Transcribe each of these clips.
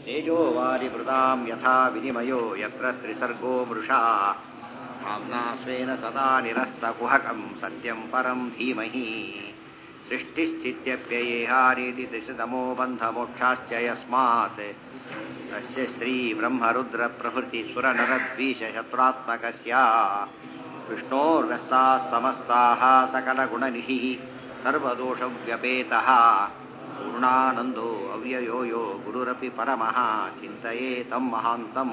ತೇಜೋವಾರಿಭೃತಾಂ ಯಥಾ ವಿನಿಮಯೋ ಯತ್ರ ತ್ರಿಸರ್ಗೋ ಮೃಷಾ ಭಾಮ್ನಾ ಸ್ವೇನ ಸದಾ ನಿರಸ್ತಕುಹಕಂ ಸತ್ಯಂ ಪರಂ ಧೀಮಹಿ ಸೃಷ್ಟಿಸ್ಥಿತ್ಯಪ್ಯಯೇಹಾರೀತಿ ತ್ರಿಶತಮೋ ಬಂಧಮೋಕ್ಷಾಶ್ಚ ಯಸ್ಮಾತ್ ತಸ್ಯ ಶ್ರೀ ಬ್ರಹ್ಮರುದ್ರ ಪ್ರಭೃತಿ ಸುರನರದ್ವೀಷಶತ್ರಾತ್ಮಕಸ್ಯ ವಿಷ್ಣೋರ್ವ್ಯಸ್ತಾಃ ಸಮಸ್ತಾಃ ಸಕಲಗುಣನಿಧಿಃ ಸರ್ವದೋಷವ್ಯಪೇತಃ ಪೂರ್ಣಾನಂದೋ ಅವ್ಯಯೋ ಯೋ ಗುರುರಪಿ ಪರಮಃ ಚಿಂತಯೇತಂ ಮಹಾಂತಂ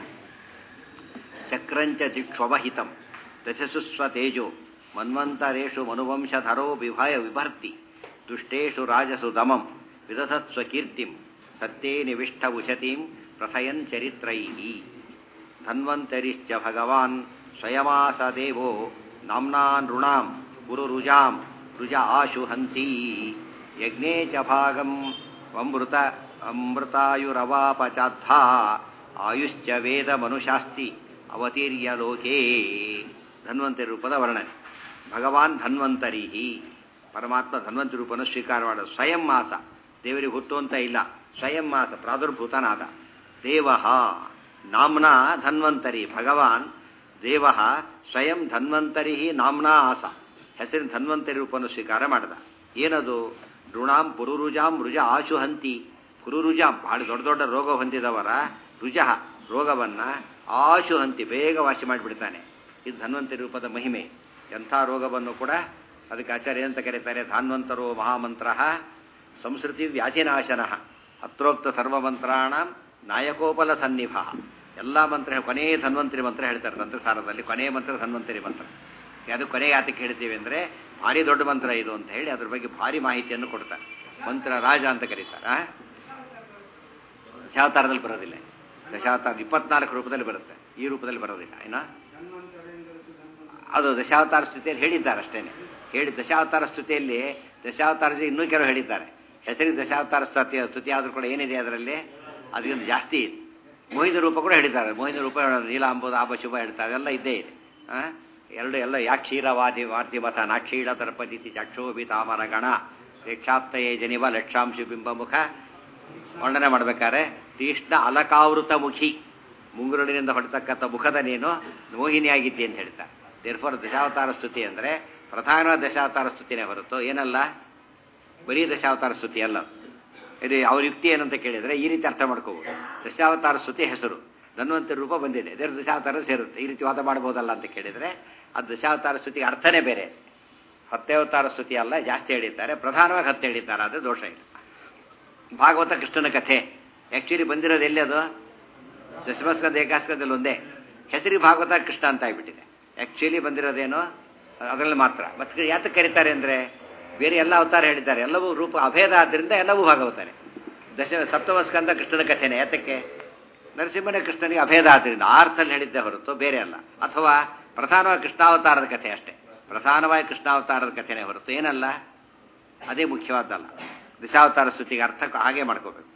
ಚಕ್ರಂಚ ದಿಕ್ಷವಹಿತಂ ದಶಸು ಸ್ವತೇಜೋ ಮನ್ವಂತರೇಷು ಮನುವಂಶಧರೋ ವಿಭರ್ತಿ ದುಷ್ಟೇಷು ರಾಜಸು ದಮಂ ವಿದಧತ್ ಸ್ವಕೀರ್ತಿಂ ಸತ್ಯೇ ನಿವಿಷ್ಟ ಉಶತೀಂ ಪ್ರಥಯನ್ ಚರಿತ್ರೈಃ ಧನ್ವಂತರಿಶ್ಚ ಭಗವಾನ್ ಸ್ವಯಮಾಸ ದೇವೋ ನಾಮ್ನಾ ನೃಣಾಂ ಗುರುರುಜಾಂ ರುಜ ಆಶು ಹಂತಿ ಯಜ್ಞೇ ಚ ಭಾಗಂ ಅಮೃತಾಯುರವಾಪಚಾದ್ಧಾ ಆಯುಶ್ಚ ವೇದ ಮನುಷಾಸ್ತಿ ಅವತೀರ್ಯ ಲೋಕೇ ಧನ್ವಂತರಿ ರೂಪದ ವರ್ಣನೆ. ಭಗವಾನ್ ಧನ್ವಂತರಿ, ಪರಮಾತ್ಮ ಧನ್ವಂತರಿ ರೂಪವನ್ನು ಸ್ವೀಕಾರ ಮಾಡೋದು. ಸ್ವಯಂ ಮಾಸ, ದೇವರಿಗೆ ಹುಟ್ಟು ಅಂತ ಇಲ್ಲ, ಸ್ವಯಂ ಮಾಸ ಪ್ರಾದುರ್ಭೂತನಾದ. ದೇವ ನಾಮ್ನಾ ಧನ್ವಂತರಿ, ಭಗವಾನ್ ದೇವ ಸ್ವಯಂ ಧನ್ವಂತರಿ ನಾಮ್ನಾ ಆಸ, ಹೆಸರಿನ ಧನ್ವಂತರಿ ರೂಪವನ್ನು ಸ್ವೀಕಾರ ಮಾಡಿದ. ಏನದು? ಋಣಾಂ ಪುರುರುಜಾಂ ರುಜ ಆಶುಹಂತಿ. ಪುರುರುಜಾಂ ಬಹಳ ದೊಡ್ಡ ದೊಡ್ಡ ರೋಗ ಹೊಂದಿದವರ ರುಜ ರೋಗವನ್ನ ಆಶುಹಂತಿ ಬೇಗ ವಾಸಿ ಮಾಡಿಬಿಡ್ತಾನೆ. ಇದು ಧನ್ವಂತರಿ ರೂಪದ ಮಹಿಮೆ. ಎಂಥ ರೋಗವನ್ನು ಕೂಡ ಅದಕ್ಕೆ ಆಚಾರ್ಯ ಅಂತ ಕರೀತಾರೆ, ಧಾನ್ವಂತರೋ ಮಹಾಮಂತ್ರ ಸಂಸ್ಕೃತಿ ವ್ಯಾಧಿನಾಶನ ಅತ್ರೋಕ್ತ ಸರ್ವಮಂತ್ರಾಣ ನಾಯಕೋಪಲ ಸನ್ನಿಭ. ಎಲ್ಲ ಮಂತ್ರ ಕೊನೆಯ ಧನ್ವಂತರಿ ಮಂತ್ರ ಹೇಳ್ತಾರೆ ತಂತ್ರಸಾರದಲ್ಲಿ. ಕೊನೆಯ ಮಂತ್ರ ಧನ್ವಂತರಿ ಮಂತ್ರ. ಅದು ಕೊನೆಗೆ ಯಾತಕ್ಕೆ ಹೇಳ್ತೀವಿ ಅಂದರೆ ಭಾರಿ ದೊಡ್ಡ ಮಂತ್ರ ಇದು ಅಂತ ಹೇಳಿ ಅದ್ರ ಬಗ್ಗೆ ಭಾರಿ ಮಾಹಿತಿಯನ್ನು ಕೊಡ್ತಾರೆ. ಮಂತ್ರ ರಾಜ ಅಂತ ಕರೀತಾರೆ. ದಶಾವತಾರದಲ್ಲಿ ಬರೋದಿಲ್ಲ. ದಶಾವತಾರ 24 ರೂಪದಲ್ಲಿ ಬರುತ್ತೆ, ಈ ರೂಪದಲ್ಲಿ ಬರೋದಿಲ್ಲ. ಏನ ಅದು ದಶಾವತಾರ ಸ್ತುತಿಯಲ್ಲಿ ಹೇಳಿದ್ದಾರೆ ಅಷ್ಟೇನೆ. ಹೇಳಿ ದಶಾವತಾರ ಸ್ತುತಿಯಲ್ಲಿ ದಶಾವತಾರ ಇನ್ನೂ ಕೆಲವು ಹೇಳಿದ್ದಾರೆ. ಹೆಸರಿಗೆ ದಶಾವತಾರ ಸ್ತುತಿ ಆದರೂ ಕೂಡ ಏನಿದೆ ಅದರಲ್ಲಿ ಅದಕ್ಕಿಂತ ಜಾಸ್ತಿ ಇದೆ. ಮೋಹಿತ ರೂಪ ಕೂಡ ಹೇಳಿದ್ದಾರೆ. ಮೋಹಿತ ರೂಪ ನೀಲಾಂಬುದ ಆಪಶುಭ ಹೇಳ್ತಾರೆ, ಎಲ್ಲ ಇದ್ದೇ ಇದೆ. ಎಲ್ಲ ಯಾಕ್ಷೀರವಾದಿ ವಾರ್ತಿಮಥ ನಾಕ್ಷೀರ ತರ್ಪದಿತಿ ಚಕ್ಷೋಭಿತಾಮರ ಗಣ ರೇಕ್ಷಾಪ್ತಯೇ ಜನಿವ ಲಕ್ಷಾಂಶು ಬಿಂಬ ಮುಖ ವರ್ಣನೆ ಮಾಡಬೇಕಾದ್ರೆ ತೀಷ್ಣ ಅಲಕಾವೃತ ಮುಖಿ, ಮುಂಗುರುಳಿನಿಂದ ಹೊಡೆತಕ್ಕಂಥ ಮುಖದ ನೀನು ಮೋಹಿನಿಯಾಗಿದ್ದಿ ಅಂತ ಹೇಳ್ತಾರೆ. ದೇರ್ಫೋರ್ ದಶಾವತಾರ ಸ್ತುತಿ ಅಂದರೆ ಪ್ರಧಾನ ದಶಾವತಾರ ಸ್ತುತಿನೇ ಹೊರತು ಏನಲ್ಲ, ಬರೀ ದಶಾವತಾರ ಸ್ತುತಿ ಅಲ್ಲ. ಇದು ಅವ್ರ ಯುಕ್ತಿ ಏನಂತ ಕೇಳಿದರೆ ಈ ರೀತಿ ಅರ್ಥ ಮಾಡ್ಕೋಬೋದು. ದಶಾವತಾರ ಸ್ತುತಿ ಹೆಸರು, ಧನ್ವಂತರಿ ರೂಪ ಬಂದಿದೆ, ದೇವ್ರ ದಶಾವತಾರ ಸೇರುತ್ತೆ. ಈ ರೀತಿ ವಾದ ಮಾಡ್ಬೋದಲ್ಲ ಅಂತ ಕೇಳಿದರೆ ಅದು ದಶಾವತಾರ ಸ್ತುತಿಗೆ ಅರ್ಥನೇ ಬೇರೆ. 10 ಅವತಾರ ಸ್ತುತಿ ಅಲ್ಲ, ಜಾಸ್ತಿ ಹೇಳಿದ್ದಾರೆ. ಪ್ರಧಾನವಾಗಿ 10 ಹೇಳಿದ್ದಾರೆ, ಅದು ದೋಷ ಇಲ್ಲ. ಭಾಗವತ ಕೃಷ್ಣನ ಕಥೆ ಆ್ಯಕ್ಚುಲಿ ಬಂದಿರೋದು ಎಲ್ಲಿ? ಅದು ದಶಮಸ್ಕಂದ ಏಕಾಸ್ಕಂದಲ್ಲಿ ಒಂದೇ. ಹೆಸರಿಗೆ ಭಾಗವತ ಕೃಷ್ಣ ಅಂತ ಆಗಿಬಿಟ್ಟಿದೆ. ಆ್ಯಕ್ಚುಲಿ ಬಂದಿರೋದೇನೋ ಅದರಲ್ಲಿ ಮಾತ್ರ. ಮತ್ತೆ ಯಾತಕ್ಕೆ ಕರೀತಾರೆ ಅಂದರೆ ಬೇರೆ ಎಲ್ಲ ಅವತಾರ ಹೇಳಿದ್ದಾರೆ, ಎಲ್ಲವೂ ರೂಪ ಅಭೇದ ಆದ್ದರಿಂದ ಎಲ್ಲವೂ ಭಾಗವತಾನೆ. ಸಪ್ತಮಸ್ಕಂದ ಕೃಷ್ಣನ ಕಥೆನೇ. ಯಾತಕ್ಕೆ? ನರಸಿಂಹನ ಕೃಷ್ಣನಿಗೆ ಅಭೇದ ಆದ್ದರಿಂದ ಆ ಅರ್ಥದಲ್ಲಿ ಹೇಳಿದ್ದೇ ಹೊರತು ಬೇರೆ ಅಲ್ಲ. ಅಥವಾ ಪ್ರಧಾನವಾಗಿ ಕೃಷ್ಣಾವತಾರದ ಕಥೆ ಅಷ್ಟೇ, ಪ್ರಧಾನವಾಗಿ ಕೃಷ್ಣಾವತಾರದ ಕಥೆನೇ ಹೊರತು ಏನಲ್ಲ, ಅದೇ ಮುಖ್ಯವಾದಲ್ಲ. ದಶಾವತಾರ ಸ್ತುತಿಗೆ ಅರ್ಥ ಹಾಗೆ ಮಾಡ್ಕೋಬೇಕು.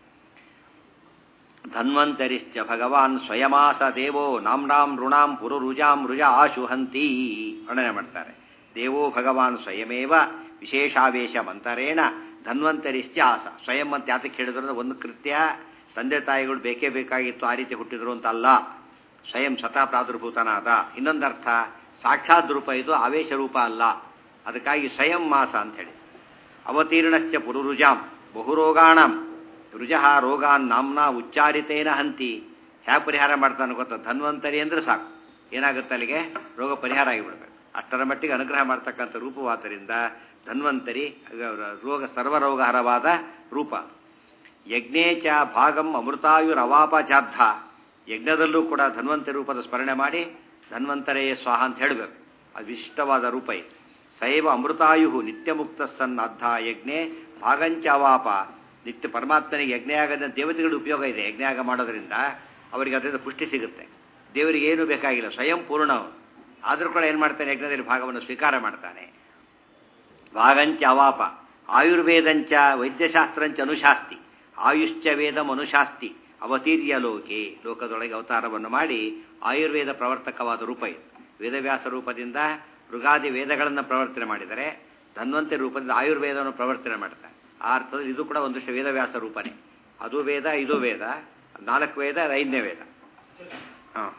ಧನ್ವಂತರಿಶ್ಚ ಭಗವಾನ್ ಸ್ವಯಮಾಸ ದೇವೋ ನಾಮ್ನಾಂ ಋಣಾಂ ಪುರುರುಜಾಂ ರುಜ ಆಶುಹಂತಿ ವರ್ಣನೆ ಮಾಡ್ತಾರೆ. ದೇವೋ ಭಗವಾನ್ ಸ್ವಯಮೇವ ವಿಶೇಷಾವೇಶ ಮಂತರೇಣ ಧನ್ವಂತರಿಶ್ಚ ಆಸ. ಸ್ವಯಂ ಅಂತ ಯಾತಕ್ಕೆ ಹೇಳಿದ್ರು? ಒಂದು ಕೃತ್ಯ ತಂದೆ ತಾಯಿಗಳು ಬೇಕೇ ಬೇಕಾಗಿತ್ತು, ಆ ರೀತಿ ಹುಟ್ಟಿದ್ರು ಅಂತ ಅಲ್ಲ. ಸ್ವಯಂ ಸ್ವತಃ ಪ್ರಾದುರ್ಭೂತನಾದ. ಇನ್ನೊಂದರ್ಥ ಸಾಕ್ಷಾತ್ ರೂಪ, ಇದು ಆವೇಶ ರೂಪ ಅಲ್ಲ. ಅದಕ್ಕಾಗಿ ಸ್ವಯಂ ಮಾಸ ಅಂತ ಹೇಳಿ. ಅವತೀರ್ಣಶ್ಚ ಪುರುರುಜಾಂ ಬಹುರೋಗಾಣಂ ರುಜಃ ರೋಗಾನ್ ನಾಮ್ನಾ ಉಚ್ಚಾರಿತೇನ ಹಂತಿ. ಹ್ಯಾ ಪರಿಹಾರ ಮಾಡ್ತಾನೆ ಗೊತ್ತಾ? ಧನ್ವಂತರಿ ಅಂದರೆ ಸಾಕು, ಏನಾಗುತ್ತೆ ಅಲ್ಲಿಗೆ ರೋಗ ಪರಿಹಾರ ಆಗಿಬಿಡ್ಬೇಕು. ಅಷ್ಟರ ಮಟ್ಟಿಗೆ ಅನುಗ್ರಹ ಮಾಡ್ತಕ್ಕಂಥ ರೂಪವಾದ್ದರಿಂದ ಧನ್ವಂತರಿ ರೋಗ ಸರ್ವರೋಗಹರವಾದ ರೂಪ. ಯಜ್ಞೇ ಚ ಭಾಗಂ ಅಮೃತಾಯುರವಾಪಚಾದ್ಧ. ಯಜ್ಞದಲ್ಲೂ ಕೂಡ ಧನ್ವಂತರಿ ರೂಪದ ಸ್ಮರಣೆ ಮಾಡಿ ಧನ್ವಂತರೆಯೇ ಸ್ವಾಹ ಅಂತ ಹೇಳಬೇಕು. ಅದು ವಿಶಿಷ್ಟವಾದ ರೂಪ ಇದು. ಸೈವ ಅಮೃತಾಯು ನಿತ್ಯ ಮುಕ್ತ ಸನ್ ಅದ್ಧ ಯಜ್ಞೆ ಭಾಗಂಚ ಅವಾಪ. ನಿತ್ಯ ಪರಮಾತ್ಮನಿಗೆ ಯಜ್ಞಯಾಗದ ದೇವತೆಗಳ ಉಪಯೋಗ ಇದೆ. ಯಜ್ಞಯಾಗ ಮಾಡೋದ್ರಿಂದ ಅವರಿಗೆ ಅದರಿಂದ ಪುಷ್ಟಿ ಸಿಗುತ್ತೆ. ದೇವರಿಗೆ ಏನೂ ಬೇಕಾಗಿಲ್ಲ, ಸ್ವಯಂ ಪೂರ್ಣ. ಆದರೂ ಕೂಡ ಏನು ಮಾಡ್ತಾನೆ? ಯಜ್ಞದಲ್ಲಿ ಭಾಗವನ್ನು ಸ್ವೀಕಾರ ಮಾಡ್ತಾನೆ. ಭಾಗಂಚ ಅವಾಪ ಆಯುರ್ವೇದಂಚ ವೈದ್ಯಶಾಸ್ತ್ರಂಚ ಅನುಶಾಸ್ತಿ. ಆಯುಶ್ಚ ವೇದ ಮನುಶಾಸ್ತಿ ಅವತೀರ್ಯ ಲೋಕೆ. ಲೋಕದೊಳಗೆ ಅವತಾರವನ್ನು ಮಾಡಿ ಆಯುರ್ವೇದ ಪ್ರವರ್ತಕವಾದ ರೂಪ ಇದು. ವೇದವ್ಯಾಸ ರೂಪದಿಂದ ಮೃಗಾದಿ ವೇದಗಳನ್ನು ಪ್ರವರ್ತನೆ ಮಾಡಿದರೆ, ಧನ್ವಂತರಿ ರೂಪದಿಂದ ಆಯುರ್ವೇದವನ್ನು ಪ್ರವರ್ತನೆ ಮಾಡ್ತಾರೆ. ಆ ಅರ್ಥದಲ್ಲಿ ಇದು ಕೂಡ ಒಂದಷ್ಟು ವೇದವ್ಯಾಸ ರೂಪನೇ. ಅದು ವೇದ ಇದು ವೇದ, 4 ವೇದ, 5ನೇ ವೇದ. ಹಾಂ,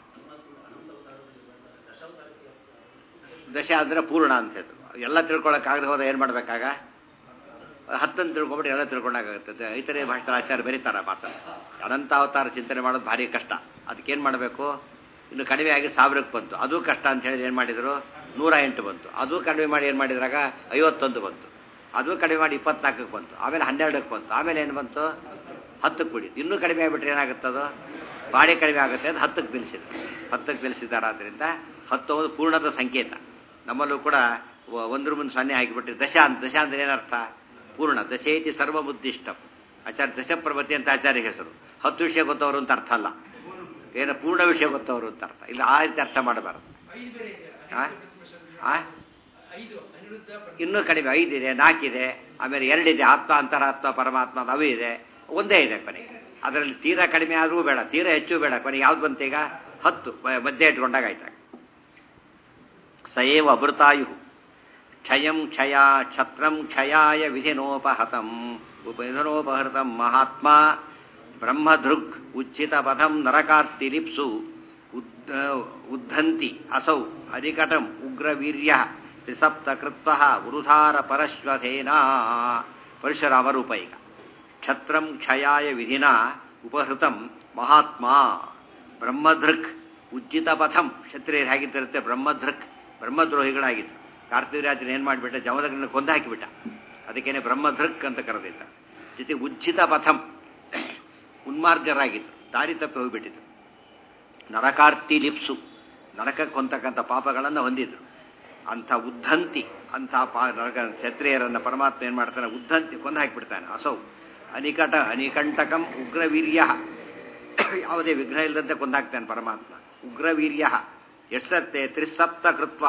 ದಶ ಅಂದರೆ ಪೂರ್ಣ ಅಂತ ಹೇಳಿದ್ರು. ಎಲ್ಲ ತಿಳ್ಕೊಳಕ್ಕಾಗದೆ ಹೋದ ಏನು ಮಾಡಬೇಕಾಗ 10 ತಿಳ್ಕೊಂಬಿಟ್ಟು ಎಲ್ಲ ತಿಳ್ಕೊಂಡಾಗುತ್ತೆ. ಇತರೆ ಭಾಷೆ ಆಚಾರ್ಯ ಬರೀತಾರ ಮಾತನ್ನು. ಅನಂತಾವತಾರ ಚಿಂತನೆ ಮಾಡೋದು ಭಾರಿ ಕಷ್ಟ. ಅದಕ್ಕೇನು ಮಾಡಬೇಕು? ಇನ್ನು ಕಡಿಮೆ ಆಗಿ 1000ಕ್ಕೆ ಬಂತು, ಅದು ಕಷ್ಟ ಅಂತ ಹೇಳಿ ಏನು ಮಾಡಿದರು, 108 ಬಂತು. ಅದು ಕಡಿಮೆ ಮಾಡಿ ಏನು ಮಾಡಿದ್ರಾಗ 51 ಬಂತು. ಅದು ಕಡಿಮೆ ಮಾಡಿ 24ಕ್ಕೆ ಬಂತು, ಆಮೇಲೆ 12ಕ್ಕೆ ಬಂತು, ಆಮೇಲೆ ಏನು ಬಂತು 10ಕ್ಕೆ ಬಿಡಿ. ಇನ್ನೂ ಕಡಿಮೆ ಆಗಿಬಿಟ್ರೆ ಏನಾಗುತ್ತದು, ಬಾಡಿ ಕಡಿಮೆ ಆಗುತ್ತೆ ಅಂತ 10ಕ್ಕೆ ನಿಲ್ಲಿಸಿದ್ರು. 10ಕ್ಕೆ ನಿಲ್ಲಿಸಿದ್ದಾರೆ. ಆದ್ದರಿಂದ 10 ಪೂರ್ಣದ ಸಂಕೇತ. ನಮ್ಮಲ್ಲೂ ಕೂಡ 1 ಮುಂದೆ 0 ಹಾಕಿಬಿಟ್ರೆ ದಶ ಅಂದರೆ ಏನರ್ಥ? ಪೂರ್ಣ. ದಶೇತಿ ಸರ್ವಬುದ್ಧಿಷ್ಟಂ. ಆಚಾರ್ಯ ದಶಪ್ರಭತಿ ಅಂತ ಆಚಾರ್ಯ ಹೆಸರು. 10 ವಿಷಯ ಗೊತ್ತವರು ಅಂತ ಅರ್ಥ ಅಲ್ಲ, ಏನು ಪೂರ್ಣ ವಿಷಯ ಗೊತ್ತವರು ಅಂತ ಅರ್ಥ. ಇಲ್ಲ, ಆ ರೀತಿ ಅರ್ಥ ಮಾಡಬಾರದು. ಇನ್ನೂ ಕಡಿಮೆ 5 ಇದೆ, 4 ಇದೆ, ಆಮೇಲೆ 2 ಇದೆ, ಆತ್ಮ ಅಂತರಾತ್ಮ ಪರಮಾತ್ಮ ಅವು ಇದೆ, ಒಂದೇ ಇದೆ ಕೊನೆಗೆ. ಅದರಲ್ಲಿ ತೀರಾ ಕಡಿಮೆ ಆದರೂ ಬೇಡ, ತೀರಾ ಹೆಚ್ಚು ಬೇಡ, ಕೊನೆಗೆ ಯಾವ್ದು ಬಂತೀಗ 10 ಮಧ್ಯೆ ಇಟ್ಕೊಂಡಾಗ ಆಯ್ತಾಗ. ಸಯೇವ ಅಮೃತಾಯು ಕ್ಷಯಂ ಕ್ಷಯ ಛತ್ರಂ ಕ್ಷಯಾಯ ವಿಧಿನೋಪಹತಂ ವಿಧಿನೋಪಹೃತಂ ಮಹಾತ್ಮ ಬ್ರಹ್ಮಧೃಗ್ ಉಚ್ಚಿತ ಪಥಂ ನರಕಾರ್ತಿಲಿಪ್ಸು ಉದ್ಧಂತಿ ಅಸೌ ಅರಿಕಟಂ ಉಗ್ರವೀರ್ಯ ತ್ರಿಸಪ್ತಕೃತ್ವ ವೃಧಾರ ಪರಶ್ವಥೇನ. ಪರಶುರಾಮ ರೂಪ. ಈಗ ಕ್ಷತ್ರಂ ಕ್ಷಯಾಯ ವಿಧಿನ ಉಪಹೃತಂ ಮಹಾತ್ಮ ಬ್ರಹ್ಮಧೃಕ್ ಉಜ್ಜಿತ ಪಥಂ. ಕ್ಷತ್ರಿಯರು ಹೇಗಿದ್ದಿರುತ್ತೆ, ಬ್ರಹ್ಮಧೃಕ್, ಬ್ರಹ್ಮದ್ರೋಹಿಗಳಾಗಿತ್ತು. ಕಾರ್ತಿವರಾಜನ ಏನು ಮಾಡಿಬಿಟ್ಟ, ಜಮದಗ್ರನ್ನ ಕೊಂದು ಹಾಕಿಬಿಟ್ಟ. ಅದಕ್ಕೇನೆ ಬ್ರಹ್ಮಧೃಕ್ ಅಂತ ಕರೆದಿದ್ದ. ಜೊತೆ ಉಜ್ಜಿತ ಪಥಂ, ಉನ್ಮಾರ್ಗರಾಗಿತ್ತು, ದಾರಿ ತಪ್ಪಿ ಹೋಗಿಬಿಟ್ಟಿದ್ರು. ನರಕಾರ್ತಿ ಲಿಪ್ಸು, ನರಕಕ್ಕೆ ಹೊಂದತಕ್ಕಂಥ ಪಾಪಗಳನ್ನು ಹೊಂದಿದ್ರು. ಅಂಥ ಉದ್ಧಂತಿ, ಅಂಥ ಕ್ಷತ್ರಿಯರನ್ನು ಪರಮಾತ್ಮ ಏನು ಮಾಡ್ತಾನೆ, ಉದ್ಧಂತಿ ಕೊಂದು ಹಾಕಿಬಿಡ್ತಾನೆ. ಅಸೌ ಅನಿಕಂಟಕಂ ಉಗ್ರವೀರ್ಯ, ಯಾವುದೇ ವಿಘ್ನ ಇಲ್ಲದಂತೆ ಕೊಂದಾಕ್ತಾನೆ ಪರಮಾತ್ಮ. ಉಗ್ರವೀರ್ಯ ಎಷ್ಟತ್ತೆ ತ್ರಿಸಪ್ತಕೃತ್ವ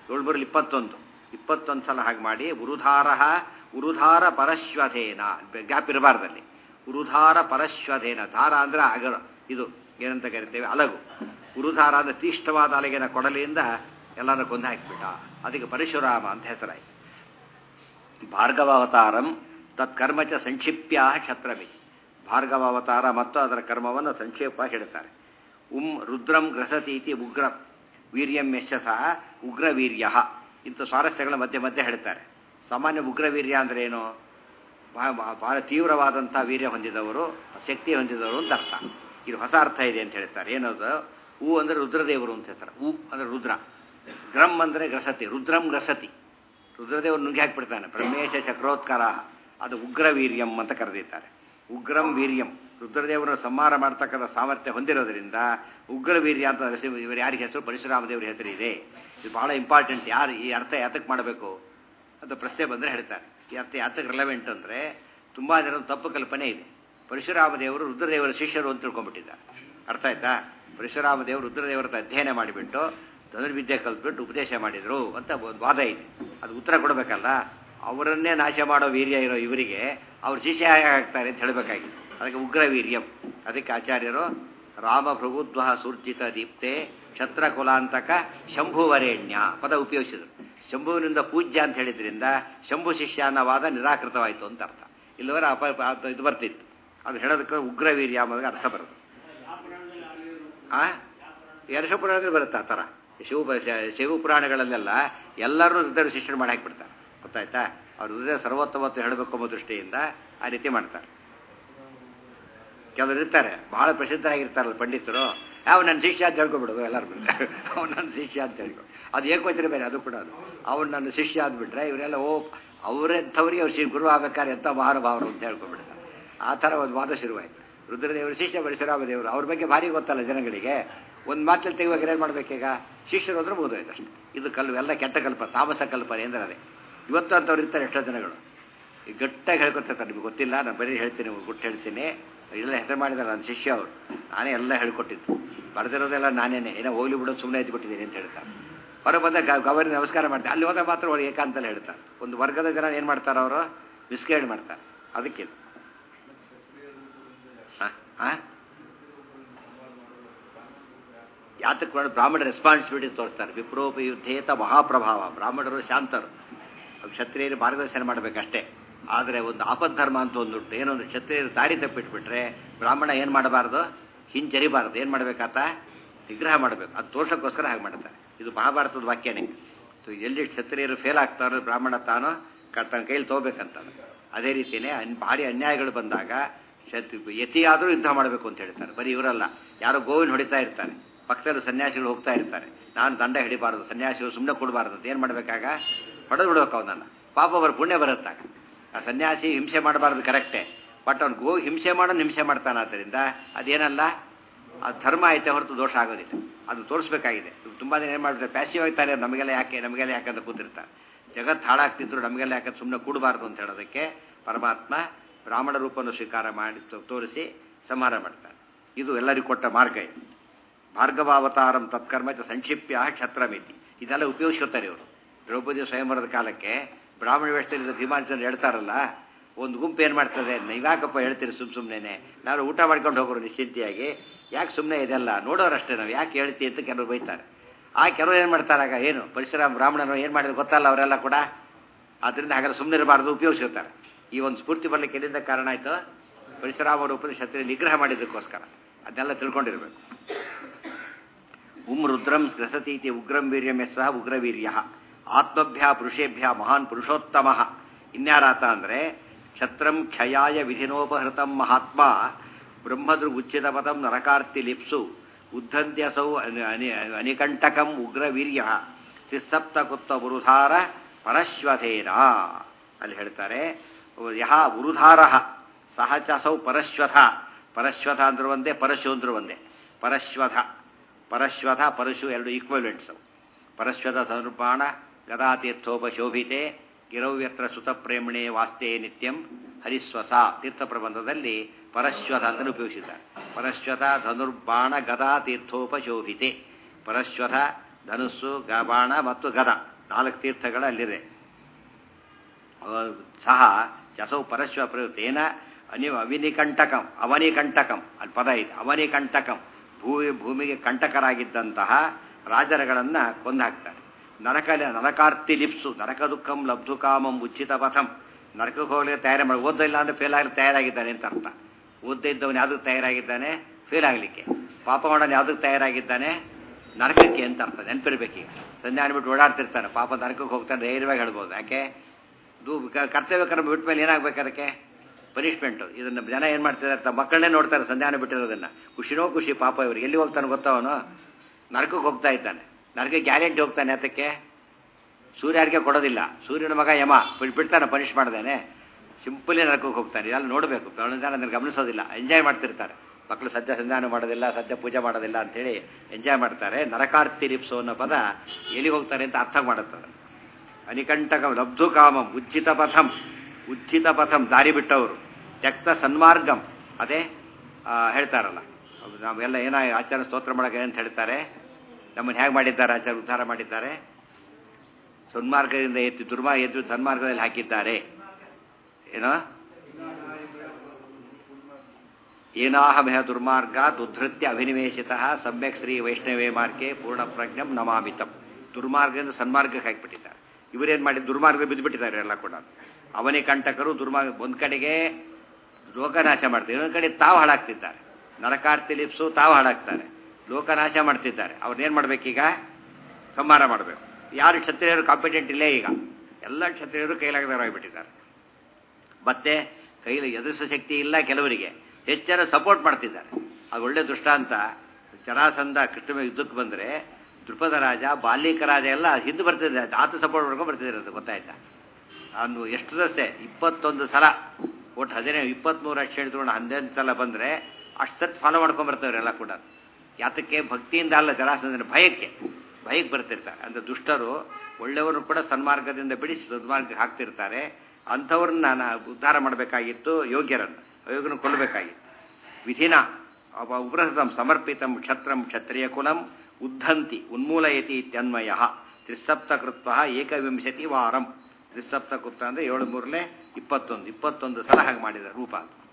21 ಸಲ ಹಾಗೆ ಮಾಡಿ ಉರುಧಾರ ಪರಶ್ವಧೇನ, ಗ್ಯಾಪ್ ಇರಬಾರ್ದಲ್ಲಿ. ಉರುಧಾರ ಪರಶ್ವಧೇನ, ಧಾರ ಅಂದ್ರೆ ಅಗರ, ಇದು ಏನಂತ ಕರಿತೇವೆ ಅಲಗು. ಉರುಧಾರ ಅಂದ್ರೆ ತೀಷ್ಣವಾದ ಅಲಗಿನ ಕೊಡಲಿಯಿಂದ ಎಲ್ಲಾನು ಕೊಂದು ಹಾಕಿಬಿಟ್ಟ. ಅದಕ್ಕೆ ಪರಶುರಾಮ ಅಂತ ಹೆಸರಾಯಿತು. ಭಾರ್ಗವಾವತಾರಂ ತತ್ಕರ್ಮಚ ಸಂಕ್ಷಿಪ್ಯ ಕ್ಷತ್ರಮಿ. ಭಾರ್ಗವಾವತಾರ ಮತ್ತು ಅದರ ಕರ್ಮವನ್ನು ಸಂಕ್ಷೇಪ ಹೇಳ್ತಾರೆ. ರುದ್ರಂ ಗ್ರಸತೀತಿ ಉಗ್ರಂ ವೀರ್ಯಂ ಯಶಸಃ ಉಗ್ರವೀರ್ಯ. ಇಂಥ ಸ್ವಾರಸ್ಯಗಳ ಮಧ್ಯೆ ಮಧ್ಯೆ ಹೇಳ್ತಾರೆ. ಸಾಮಾನ್ಯ ಉಗ್ರವೀರ್ಯ ಅಂದ್ರೆ ಏನು, ಬಹಳ ತೀವ್ರವಾದಂಥ ವೀರ್ಯ ಹೊಂದಿದವರು, ಶಕ್ತಿ ಹೊಂದಿದವರು ಅಂತ ಅರ್ಥ. ಇದು ಹೊಸ ಅರ್ಥ ಇದೆ ಅಂತ ಹೇಳ್ತಾರೆ. ಏನದು, ಉ ಅಂದರೆ ರುದ್ರದೇವರು ಅಂತ ಹೇಳ್ತಾರೆ. ಉ ಅಂದರೆ ರುದ್ರ, ಗ್ರಮ್ ಅಂದರೆ ಗ್ರಸತಿ, ರುದ್ರಂ ಗ್ರಸತಿ, ರುದ್ರದೇವರು ನುಗ್ಗಿ ಹಾಕಿಬಿಡ್ತಾನೆ. ಬ್ರಹ್ಮೇಶ ಚಕ್ರೋತ್ಕರ, ಅದು ಉಗ್ರವೀರ್ಯಂ ಅಂತ ಕರೆದಿದ್ದಾರೆ. ಉಗ್ರಂ ವೀರ್ಯಂ, ರುದ್ರದೇವರ ಸಂಹಾರ ಮಾಡ್ತಕ್ಕಂಥ ಸಾಮರ್ಥ್ಯ ಹೊಂದಿರೋದ್ರಿಂದ ಉಗ್ರವೀರ್ಯ ಅಂತ ಇವರು ಯಾರಿಗೆ ಹೆಸರು, ಪರಶುರಾಮ ದೇವರ ಹೆಸರು ಇದೆ. ಇದು ಬಹಳ ಇಂಪಾರ್ಟೆಂಟ್. ಯಾರು ಈ ಅರ್ಥ ಯಾತಕ್ಕೆ ಮಾಡಬೇಕು ಅಂತ ಪ್ರಶ್ನೆ ಬಂದರೆ ಹೇಳ್ತಾರೆ. ಈ ಅರ್ಥ ಯಾತಕ್ಕೆ ರಿಲೆವೆಂಟ್ ಅಂದರೆ, ತುಂಬ ಜನ ತಪ್ಪು ಕಲ್ಪನೆ ಇದೆ. ಪರಶುರಾಮ ದೇವರು ರುದ್ರದೇವರ ಶಿಷ್ಯರು ಅಂತ ತಿಳ್ಕೊಂಡ್ಬಿಟ್ಟಿದ್ದಾರೆ. ಅರ್ಥ ಆಯ್ತಾ? ಪರಶುರಾಮ ದೇವರು ರುದ್ರದೇವರ ಅಧ್ಯಯನ ಮಾಡಿಬಿಟ್ಟು ಧನುರ್ವಿದ್ಯೆ ಕಲಿಸ್ಬಿಟ್ಟು ಉಪದೇಶ ಮಾಡಿದರು ಅಂತ ಒಂದು ವಾದ ಇದೆ. ಅದು ಉತ್ತರ ಕೊಡಬೇಕಲ್ಲ. ಅವರನ್ನೇ ನಾಶ ಮಾಡೋ ವೀರ್ಯ ಇರೋ ಇವರಿಗೆ ಅವ್ರ ಶಿಷ್ಯ ಆಗ್ತಾರೆ ಅಂತ ಹೇಳಬೇಕಾಗಿತ್ತು. ಅದಕ್ಕೆ ಉಗ್ರವೀರ್ಯಂ. ಅದಕ್ಕೆ ಆಚಾರ್ಯರು ರಾಮ ಭೃಗುದ್ವಹ ಸೂರ್ಜಿತ ದೀಪ್ತೆ ಕ್ಷತ್ರಕುಲಾಂತಕ ಶಂಭುವರೇಣ್ಯ ಪದ ಉಪಯೋಗಿಸಿದರು. ಶಂಭುವಿನಿಂದ ಪೂಜ್ಯ ಅಂತ ಹೇಳಿದ್ರಿಂದ ಶಂಭು ಶಿಷ್ಯ ಅನ್ನೋ ವಾದ ನಿರಾಕೃತವಾಯಿತು ಅಂತ ಅರ್ಥ. ಇಲ್ಲವರ ಇದು ಬರ್ತಿತ್ತು. ಅದು ಹೇಳೋದಕ್ಕೆ ಉಗ್ರವೀರ್ಯ ಅನ್ನೋದಕ್ಕೆ ಅರ್ಥ ಬರೋದು. ಯಶಪುರಾಣದಲ್ಲಿ ಬರುತ್ತೆ ಆ ಥರ. ಶಿವ ಪುರಾಣಗಳಲ್ಲೆಲ್ಲ ಎಲ್ಲರೂ ಹೃದಯ ಶಿಷ್ಯರು ಮಾಡಿ ಹಾಕಿಬಿಡ್ತಾರೆ. ಗೊತ್ತಾಯ್ತಾ? ಅವ್ರ ಹೃದಯ ಸರ್ವೋತ್ತಮತ್ತು ಹೇಳಬೇಕು ಅನ್ನೋ ದೃಷ್ಟಿಯಿಂದ ಆ ರೀತಿ ಮಾಡ್ತಾರೆ. ಕೆಲವರು ಇರ್ತಾರೆ, ಬಹಳ ಪ್ರಸಿದ್ಧರಾಗಿರ್ತಾರಲ್ಲ ಪಂಡಿತರು, ಅವ್ನು ನನ್ನ ಶಿಷ್ಯ ಅಂತ ಹೇಳ್ಕೊಬಿಡೋದು ಎಲ್ಲರೂ ಬಿಟ್ಟರೆ. ಅವ್ನು ನನ್ನ ಶಿಷ್ಯ ಅಂತ ಹೇಳ್ಕೊ, ಅದು ಏಕೋಚರ ಬೇರೆ, ಅದು ಕೂಡ ಅದು. ಅವ್ನು ನನ್ನ ಶಿಷ್ಯ ಅಂದ್ಬಿಟ್ರೆ ಇವರೆಲ್ಲ ಅವರೆಂಥವ್ರಿಗೆ ಅವ್ರು ಗುರು ಆಗ್ಬೇಕಾದ್ರೆ ಎಂಥ ಮಹಾನುಭಾವರು ಅಂತ ಹೇಳ್ಕೊಬಿಡ್ತಾರೆ. ಆ ಥರ ಒಂದು ವಾದ ಶುರುವಾಯಿತು. ರುದ್ರದೇವರು ಶಿಷ್ಯ ಪರಶುರಾಮ ದೇವರು, ಅವ್ರ ಬಗ್ಗೆ ಭಾರಿ ಗೊತ್ತಲ್ಲ ಜನಗಳಿಗೆ. ಒಂದು ಮಾತಲ್ಲಿ ತೆಗುವಾಗ ಏನು ಮಾಡಬೇಕೀಗ, ಶಿಷ್ಯರು ಅಂದ್ರೆ ಮುಗಿದೋಯ್ತು ಅಷ್ಟೇ. ಇದು ಎಲ್ಲ ಕೆಟ್ಟ ಕಲ್ಪನೆ, ತಾಮಸ ಕಲ್ಪನೆ ಅಂದರೆ ಅದೇ. ಇವತ್ತು ಅಂಥವ್ರು ಇರ್ತಾರೆ ಎಷ್ಟೋ ಜನಗಳು, ಈ ಗಟ್ಟಾಗಿ ಹೇಳ್ಕೊತಿರ್ತಾರೆ. ನಿಮ್ಗೆ ಗೊತ್ತಿಲ್ಲ, ನಾನು ಬರೀ ಹೇಳ್ತೀನಿ, ಗುಟ್ಟು ಹೇಳ್ತೀನಿ. ಇಲ್ಲ ಹೆಸರು ಮಾಡಿದಾರೆ ನನ್ನ ಶಿಷ್ಯ ಅವರು, ನಾನೇ ಎಲ್ಲ ಹೇಳ್ಕೊಟ್ಟಿದ್ದು, ಬರೆದಿರೋದೆಲ್ಲ ನಾನೇನೆ, ಏನೋ ಹೋಗ್ಲಿ ಬಿಡೋದು ಸುಮ್ಮನೆ ಎದ್ಬಿಟ್ಟಿದ್ದೀನಿ ಅಂತ ಹೇಳ್ತಾರೆ. ಹೊರಗೆ ಬಂದ ಗವರ್ನಿ ನಮಸ್ಕಾರ ಮಾಡ್ತಾರೆ. ಅಲ್ಲಿ ಹೋದಾಗ ಮಾತ್ರ ಅವ್ರು ಏಕಾಂತಲ್ಲಿ ಹೇಳ್ತಾರೆ. ಒಂದು ವರ್ಗದ ಜನ ಏನು ಮಾಡ್ತಾರೆ, ಅವರು ಮಿಸ್ಗೈಡ್ ಮಾಡ್ತಾರೆ. ಅದಕ್ಕೆ ಯಾತಕ್ಕೆ ಮಾಡಿ ಬ್ರಾಹ್ಮಣ ರೆಸ್ಪಾನ್ಸಿಬಿಲಿಟಿ ತೋರಿಸ್ತಾರೆ. ವಿಪ್ರೋಪಯುದ್ಧೇತ ಮಹಾಪ್ರಭಾವ. ಬ್ರಾಹ್ಮಣರು ಶಾಂತರು, ಕ್ಷತ್ರಿಯರು ಮಾರ್ಗದರ್ಶನ ಮಾಡಬೇಕಷ್ಟೇ. ಆದರೆ ಒಂದು ಆಪದ್ಧರ್ಮ ಅಂತ ಒಂದುಂಟು. ಏನೊಂದು ಕ್ಷತ್ರಿಯರು ದಾರಿ ತಪ್ಪಿಟ್ಬಿಟ್ರೆ ಬ್ರಾಹ್ಮಣ ಏನು ಮಾಡಬಾರ್ದು, ಹಿಂಜರಿಬಾರ್ದು. ಏನು ಮಾಡಬೇಕಾತ, ನಿಗ್ರಹ ಮಾಡಬೇಕು. ಅದು ತೋರ್ಸೋಕ್ಕೋಸ್ಕರ ಹಾಗೆ ಮಾಡ್ತಾರೆ. ಇದು ಮಹಾಭಾರತದ ವಾಕ್ಯನೇ. ಎಲ್ಲಿ ಕ್ಷತ್ರಿಯರು ಫೇಲ್ ಆಗ್ತಾರೋ ಬ್ರಾಹ್ಮಣ ತಾನು ತನ್ನ ಕೈಲಿ ತಗೋಬೇಕಂತ. ಅದೇ ರೀತಿಯೇ ಭಾರಿ ಅನ್ಯಾಯಗಳು ಬಂದಾಗ ಯತಿಯಾದರೂ ಯುದ್ಧ ಮಾಡಬೇಕು ಅಂತ ಹೇಳ್ತಾರೆ. ಬರೀ ಇವರಲ್ಲ, ಯಾರೋ ಗೋವಿನ ಹೊಡಿತಾ ಇರ್ತಾರೆ, ಪಕ್ಕದಲ್ಲೂ ಸನ್ಯಾಸಿಗಳು ಹೋಗ್ತಾ ಇರ್ತಾರೆ, ನಾನು ದಂಡ ಹಿಡಿಬಾರ್ದು, ಸನ್ಯಾಸಿಗಳು ಸುಮ್ಮನೆ ಕೊಡಬಾರ್ದು ಅಂತ ಏನು ಮಾಡಬೇಕಾಗ, ಹೊಡೆದು ಬಿಡ್ಬೇಕು ಅವನನ್ನು. ಪಾಪ ಬರ ಪುಣ್ಯ ಬರುತ್ತಾಗ. ಆ ಸನ್ಯಾಸಿ ಹಿಂಸೆ ಮಾಡಬಾರ್ದು ಕರೆಕ್ಟೇ, ಬಟ್ ಅವ್ನು ಗೋ ಹಿಂಸೆ ಮಾಡೋನು ಹಿಂಸೆ ಮಾಡ್ತಾನೆ. ಆದ್ದರಿಂದ ಅದೇನಲ್ಲ, ಅದು ಧರ್ಮ ಐತೆ ಹೊರತು ದೋಷ ಆಗೋದಿಲ್ಲ. ಅದು ತೋರಿಸ್ಬೇಕಾಗಿದೆ. ತುಂಬ ಜನ ಏನು ಮಾಡ್ತಾರೆ, ಪ್ಯಾಸಿವ್ ಆಗ್ತಾರೆ, ನಮಗೆಲ್ಲ ಯಾಕೆ ಅಂತ ಕೂತಿರ್ತಾರೆ. ಜಗತ್ತು ಹಾಳಾಗ್ತಿದ್ರು ನಮಗೆಲ್ಲ ಯಾಕೆ ಸುಮ್ಮನೆ ಕೂಡಬಾರ್ದು ಅಂತ ಹೇಳೋದಕ್ಕೆ ಪರಮಾತ್ಮ ಬ್ರಾಹ್ಮಣ ರೂಪವನ್ನು ಸ್ವೀಕಾರ ಮಾಡಿ ತೋರಿಸಿ ಸಂಹಾರ ಮಾಡ್ತಾರೆ. ಇದು ಎಲ್ಲರಿಗೂ ಕೊಟ್ಟ ಮಾರ್ಗ. ಇದು ಭಾರ್ಗವಾವತಾರಂ ತತ್ಕರ್ಮ ಚ ಸಂಕ್ಷಿಪ್ಯ ಕ್ಷತ್ರಮಿತಿ. ಇದೆಲ್ಲ ಉಪಯೋಗಿಸ್ಕೊತಾರೆ ಇವರು. ದ್ರೌಪದಿ ಸ್ವಯಂವರದ ಕಾಲಕ್ಕೆ ಬ್ರಾಹ್ಮಣ ವೇಷದಲ್ಲಿ ಭೀಮಾಂಚನ ಹೇಳ್ತಾರಲ್ಲ, ಒಂದು ಗುಂಪು ಏನು ಮಾಡ್ತದೆ, ನೀವ್ಯಾಕಪ್ಪ ಹೇಳ್ತೀರಿ ಸುಮ್ಮನೆ, ನಾವು ಊಟ ಮಾಡ್ಕೊಂಡು ಹೋಗೋರು ನಿಶ್ಚಿಂತೆಯಾಗಿ, ಯಾಕೆ ಸುಮ್ಮನೆ ಇದೆಲ್ಲ ನೋಡೋರಷ್ಟೇ, ನಾವು ಯಾಕೆ ಹೇಳ್ತೀವಿ ಅಂತ ಕೆಲವರು ಬೈತಾರೆ. ಆ ಕೆಲವರು ಏನು ಮಾಡ್ತಾರಾಗ, ಏನು ಪರಶುರಾಮ ಬ್ರಾಹ್ಮಣನು ಏನು ಮಾಡಿದ್ರು ಗೊತ್ತಲ್ಲ ಅವರೆಲ್ಲ ಕೂಡ. ಆದ್ದರಿಂದ ಹಾಗಾದ್ರೆ ಸುಮ್ಮನೆ ಇರಬಾರ್ದು, ಉಪಯೋಗಿಸ್ತಾರೆ. ಈ ಒಂದು ಸ್ಫೂರ್ತಿ ಬರಲಿಕ್ಕೆ ಎಲ್ಲಿಂದ ಕಾರಣ ಆಯಿತು, ಪರಶುರಾಮ ರೂಪದ ಕ್ಷತ್ರಿಯ ನಿಗ್ರಹ ಮಾಡಿದ್ದಕ್ಕೋಸ್ಕರ. ಅದನ್ನೆಲ್ಲ ತಿಳ್ಕೊಂಡಿರ್ಬೇಕು. ರುದ್ರಂ ಗ್ರಸತೀತಿ ಉಗ್ರಂ ವೀರ್ಯಂ ಸಹ ಉಗ್ರವೀರ್ಯ ಆತ್ಮಭ್ಯ ಪುರುಷೇಭ್ಯ ಮಹಾನ್ ಪುರುಷೋತ್ತಮ. ಇನ್ಯಾರಾತ ಅಂದರೆ ಕ್ಷತ್ರಂ ಕ್ಷಯಾಯ ವಿಧಿನೋಪಹೃತಂ ಮಹಾತ್ಮ ಬ್ರಹ್ಮದೃಗ್ ಉಚ್ಚಿತ ಪದಂ ನರಕಾರ್ತಿ ಲಿಪ್ಸು ಉದ್ಧಂತ್ಯಸೌ ಅನಿಕಂಟಕಂ ಉಗ್ರವೀರ್ಯ ತ್ರಿಸಪ್ತಕುತ್ವ ಉರುಧಾರ ಪರಶ್ವಥೇನ. ಅಲ್ಲಿ ಹೇಳ್ತಾರೆ, ಯಹ ಉರುಧಾರ ಸಹಚಸೌ ಪರಶ್ವಥ. ಪರಶ್ವಥ ಅಂದ್ರೂ ಒಂದೇ, ಪರಶು ಅಂದ್ರೂ ಒಂದೇ. ಪರಶ್ವಥ ಪರಶು ಎರಡು ಈಕ್ವಲೆಂಟ್ಸ್. ಪರಶ್ವಥ ಧನುರ್ಬಾಣ ಗದಾತೀರ್ಥೋಪಶೋಭಿತೆ ಗಿರವ್ಯತ್ರ ಸುತಪ್ರೇಮಣೆ ವಾಸ್ತೆ ನಿತ್ಯಂ ಹರಿಸ್ವಸ. ತೀರ್ಥ ಪ್ರಬಂಧದಲ್ಲಿ ಪರಶ್ವಥ ಅಂತ ಉಪಯೋಗಿಸಿದ್ದಾರೆ. ಪರಶ್ವಥ ಧನುರ್ಬಾಣ ಗದಾತೀರ್ಥೋಪಶೋಭಿತೆ. ಪರಶ್ವಥ ಧನುಸ್ಸು, ಬಾಣ ಮತ್ತು ಗದ, 4 ತೀರ್ಥಗಳ ಅಲ್ಲಿದೆ. ಸಹ ಚಸೌ ಪರಶ್ವ ಪ್ರಯುಕ್ತೇನ ಅವಿನಿಕಂಟಕಂ ಅವನಿಕಂಟಕಂ, ಅಲ್ಲಿ ಪದ ಇದೆ, ಅವನಿಕಂಟಕಂ. ಭೂಮಿಗೆ ಕಂಟಕರಾಗಿದ್ದಂತಹ ರಾಜರುಗಳನ್ನು ಕೊಂದು ಹಾಕ್ತಾರೆ. ನರಕಾರ್ತಿ ಲಿಪ್ಸು ನರಕ ದುಃಖಂ ಲಬ್ಧು ಕಾಮಂ ಉಚ್ಚಿತ ಪಥಂ. ನರಕಕ್ಕೆ ಹೋಗ್ಲಿಕ್ಕೆ ತಯಾರಿ ಮಾಡಿ, ಓದಿಲ್ಲ ಅಂದರೆ ಫೇಲ್ ಆಗಲಿ ತಯಾರಾಗಿದ್ದಾನೆ ಅಂತ ಅರ್ಥ. ಓದ್ದೇ ಇದ್ದವನು ಯಾವುದಕ್ಕೆ ತಯಾರಾಗಿದ್ದಾನೆ, ಫೇಲ್ ಆಗಲಿಕ್ಕೆ. ಪಾಪ ಮಾಡೋನು ಯಾವುದಕ್ಕೆ ತಯಾರಾಗಿದ್ದಾನೆ, ನರಕಕ್ಕೆ ಅಂತ ಅರ್ಥ. ನೆನಪಿರ್ಬೇಕೀಗ. ಸಂಜೆ ಅನ್ಬಿಟ್ಟು ಓಡಾಡ್ತಿರ್ತಾನೆ, ಪಾಪ ನರಕಕ್ಕೆ ಹೋಗ್ತಾನೆ, ಧೈರ್ಯವಾಗಿ ಹೇಳ್ಬೋದು. ಯಾಕೆ, ಕರ್ತವ್ಯ ಕರ್ಮ ಬಿಟ್ಟ ಮೇಲೆ ಏನಾಗಬೇಕು, ಅದಕ್ಕೆ ಪನಿಷ್ಮೆಂಟು. ಇದನ್ನು ಜನ ಏನು ಮಾಡ್ತಿದ್ದಾರೆ, ತಮ್ಮ ಮಕ್ಕಳನ್ನೇ ನೋಡ್ತಾರೆ ಸಂಧಾನ ಬಿಟ್ಟಿರೋದನ್ನು. ಖುಷಿನೋ ಖುಷಿ, ಪಾಪ ಇವ್ರಿಗೆ ಎಲ್ಲಿ ಹೋಗ್ತಾನೆ ಗೊತ್ತವನು, ನರಕಕ್ಕೆ ಹೋಗ್ತಾ ಇದ್ದಾನೆ. ನರಕಕ್ಕೆ ಗ್ಯಾರಂಟಿ ಹೋಗ್ತಾನೆ. ಅದಕ್ಕೆ ಸೂರ್ಯರಿಗೆ ಕೊಡೋದಿಲ್ಲ. ಸೂರ್ಯನ ಮಗ ಯಮ ಬಿಡ್ತಾನೆ, ಪನಿಷ್ ಮಾಡ್ದೇನೆ, ಸಿಂಪಲಿ ನರಕಕ್ಕೆ ಹೋಗ್ತಾನೆ. ಇದೆಲ್ಲ ನೋಡಬೇಕು. ಜನ ಅದನ್ನು ಗಮನಿಸೋದಿಲ್ಲ, ಎಂಜಾಯ್ ಮಾಡ್ತಿರ್ತಾರೆ. ಮಕ್ಕಳು ಸದ್ಯ ಸಂಧಾನ ಮಾಡೋದಿಲ್ಲ, ಸದ್ಯ ಪೂಜೆ ಮಾಡೋದಿಲ್ಲ ಅಂಥೇಳಿ ಎಂಜಾಯ್ ಮಾಡ್ತಾರೆ. ನರಕಾರ್ತಿ ಲಿಪ್ಸು ಅನ್ನೋ ಪದ ಎಲ್ಲಿಗೆ ಹೋಗ್ತಾರೆ ಅಂತ ಅರ್ಥ ಮಾಡುತ್ತದೆ. ಅನಿಕಂಟಕಂ ಲಬ್ಧು ಕಾಮಂ ಉಜ್ಜಿತ ಪಥಂ. ಉಜ್ಜಿತ ಪಥಂ ದಾರಿ ಬಿಟ್ಟವರು. ತ್ಯಕ್ತ ಸನ್ಮಾರ್ಗಂ, ಅದೇ ಹೇಳ್ತಾರಲ್ಲ, ನಾವೆಲ್ಲ ಏನೋ ಆಚಾರ್ಯ ಸ್ತೋತ್ರ ಮಾಡೋಕೆ ಅಂತ ಹೇಳ್ತಾರೆ, ನಮ್ಮನ್ನು ಹೇಗೆ ಮಾಡಿದ್ದಾರೆ ಆಚಾರ್ಯ, ಉದ್ಧಾರ ಮಾಡಿದ್ದಾರೆ. ಸನ್ಮಾರ್ಗದಿಂದ ಎದ್ದು ಸನ್ಮಾರ್ಗದಲ್ಲಿ ಹಾಕಿದ್ದಾರೆ. ಏನೋ ಏನಾಹಮೇಹ ದುರ್ಮಾರ್ಗಾತ್ ಉದ್ಧೃತ್ಯ ಅಭಿನಿವೇಶಿತ ಸಮ್ಯಕ್ ಶ್ರೀ ವೈಷ್ಣವೇ ಮಾರ್ಗೆ ಪೂರ್ಣ ಪ್ರಜ್ಞಂ ನಮಾಮಿತಂ. ದುರ್ಮಾರ್ಗದಿಂದ ಸನ್ಮಾರ್ಗಕ್ಕೆ ಹಾಕಿಬಿಟ್ಟಿದ್ದಾರೆ. ಇವರೇನು ಮಾಡಿ ದುರ್ಮಾರ್ಗ ಬಿದ್ದುಬಿಟ್ಟಿದ್ದಾರೆ ಎಲ್ಲ ಕೂಡ. ಅವನೇ ಕಂಟಕರು ದುರ್ಮಾರ್ಗ. ಒಂದು ಕಡೆಗೆ ಲೋಕನಾಶ ಮಾಡ್ತಾರೆ, ಇನ್ನೊಂದು ಕಡೆ ತಾವು ಹಾಳಾಗ್ತಿದ್ದಾರೆ. ನರಕಾರ್ತಿ ಲಿಪ್ಸು ತಾವು ಹಾಳಾಗ್ತಾರೆ, ಲೋಕನಾಶ ಮಾಡ್ತಿದ್ದಾರೆ. ಅವ್ರನ್ನೇನು ಮಾಡಬೇಕೀಗ, ಸಂಹಾರ ಮಾಡಬೇಕು. ಯಾರು ಕ್ಷತ್ರಿಯರು ಕಾಂಪಿಟೆಂಟ್ ಇಲ್ಲೇ ಈಗ. ಎಲ್ಲ ಕ್ಷತ್ರಿಯರು ಕೈಲಾಗದವರಾಗಿಬಿಟ್ಟಿದ್ದಾರೆ. ಮತ್ತೆ ಕೈಲಿ ಎದುರಿಸೋ ಶಕ್ತಿ ಇಲ್ಲ ಕೆಲವರಿಗೆ, ಹೆಚ್ಚರ ಸಪೋರ್ಟ್ ಮಾಡ್ತಿದ್ದಾರೆ. ಅದು ಒಳ್ಳೆ ದೃಷ್ಟಾಂತ. ಜರಾಸಂಧ ಕೃಷ್ಣ ಯುದ್ಧಕ್ಕೆ ಬಂದರೆ ದೃಪದ ರಾಜ, ಬಾಲ್ಯಕ ರಾಜ ಎಲ್ಲ ಹಿಂದೆ ಬರ್ತಿದ್ದೆ, ಆತ ಸಪೋರ್ಟ್ ಮಾಡ್ಕೊಂಡು ಬರ್ತಿದ್ದಾರೆ. ಗೊತ್ತಾಯ್ತಾ, ನಾನು ಎಷ್ಟು ದಸೆ 21 ಸಲ ಒಟ್ಟು 23 ಅಕ್ಷರ ಹಿಡಿದುಕೊಂಡು 11 ಸಲ ಬಂದರೆ ಅಷ್ಟು ಸತ್ ಫಾಲೋ ಮಾಡ್ಕೊಂಡು ಬರ್ತಾವ್ರೆ ಎಲ್ಲ ಕೂಡ. ಯಾತಕ್ಕೆ, ಭಕ್ತಿಯಿಂದ ಅಲ್ಲ, ಜರಾಸಂಧನ ಭಯಕ್ಕೆ ಬರ್ತಿರ್ತಾರೆ. ಅಂದರೆ ದುಷ್ಟರು ಒಳ್ಳೆಯವರು ಕೂಡ ಸನ್ಮಾರ್ಗದಿಂದ ಬಿಡಿಸಿ ಸನ್ಮಾರ್ಗಕ್ಕೆ ಹಾಕ್ತಿರ್ತಾರೆ. ಅಂಥವ್ರನ್ನ ಉದ್ಧಾರ ಮಾಡಬೇಕಾಗಿತ್ತು, ಯೋಗ್ಯರನ್ನು. ಅಯೋಗ್ಯನ ಕೊಲ್ಲಬೇಕಾಗಿತ್ತು. ವಿಧಿನ ಉಪೃತಂ ಸಮರ್ಪಿತಂ ಕ್ಷತ್ರಂ ಕ್ಷತ್ರಿಯ ಕುಲಂ ಉದ್ಧಂತಿ ಉನ್ಮೂಲಯತಿ ಇತ್ಯನ್ವಯ. ತ್ರಿಸಪ್ತಕೃತ್ವ ಏಕವಿಂಶತಿ ವಾರಂ. ತ್ರಿಸಪ್ತಕೃತ್ವ ಅಂದರೆ 7 3 21 ಸಲ ಹಾಗೆ ಮಾಡಿದ ರೂಪ.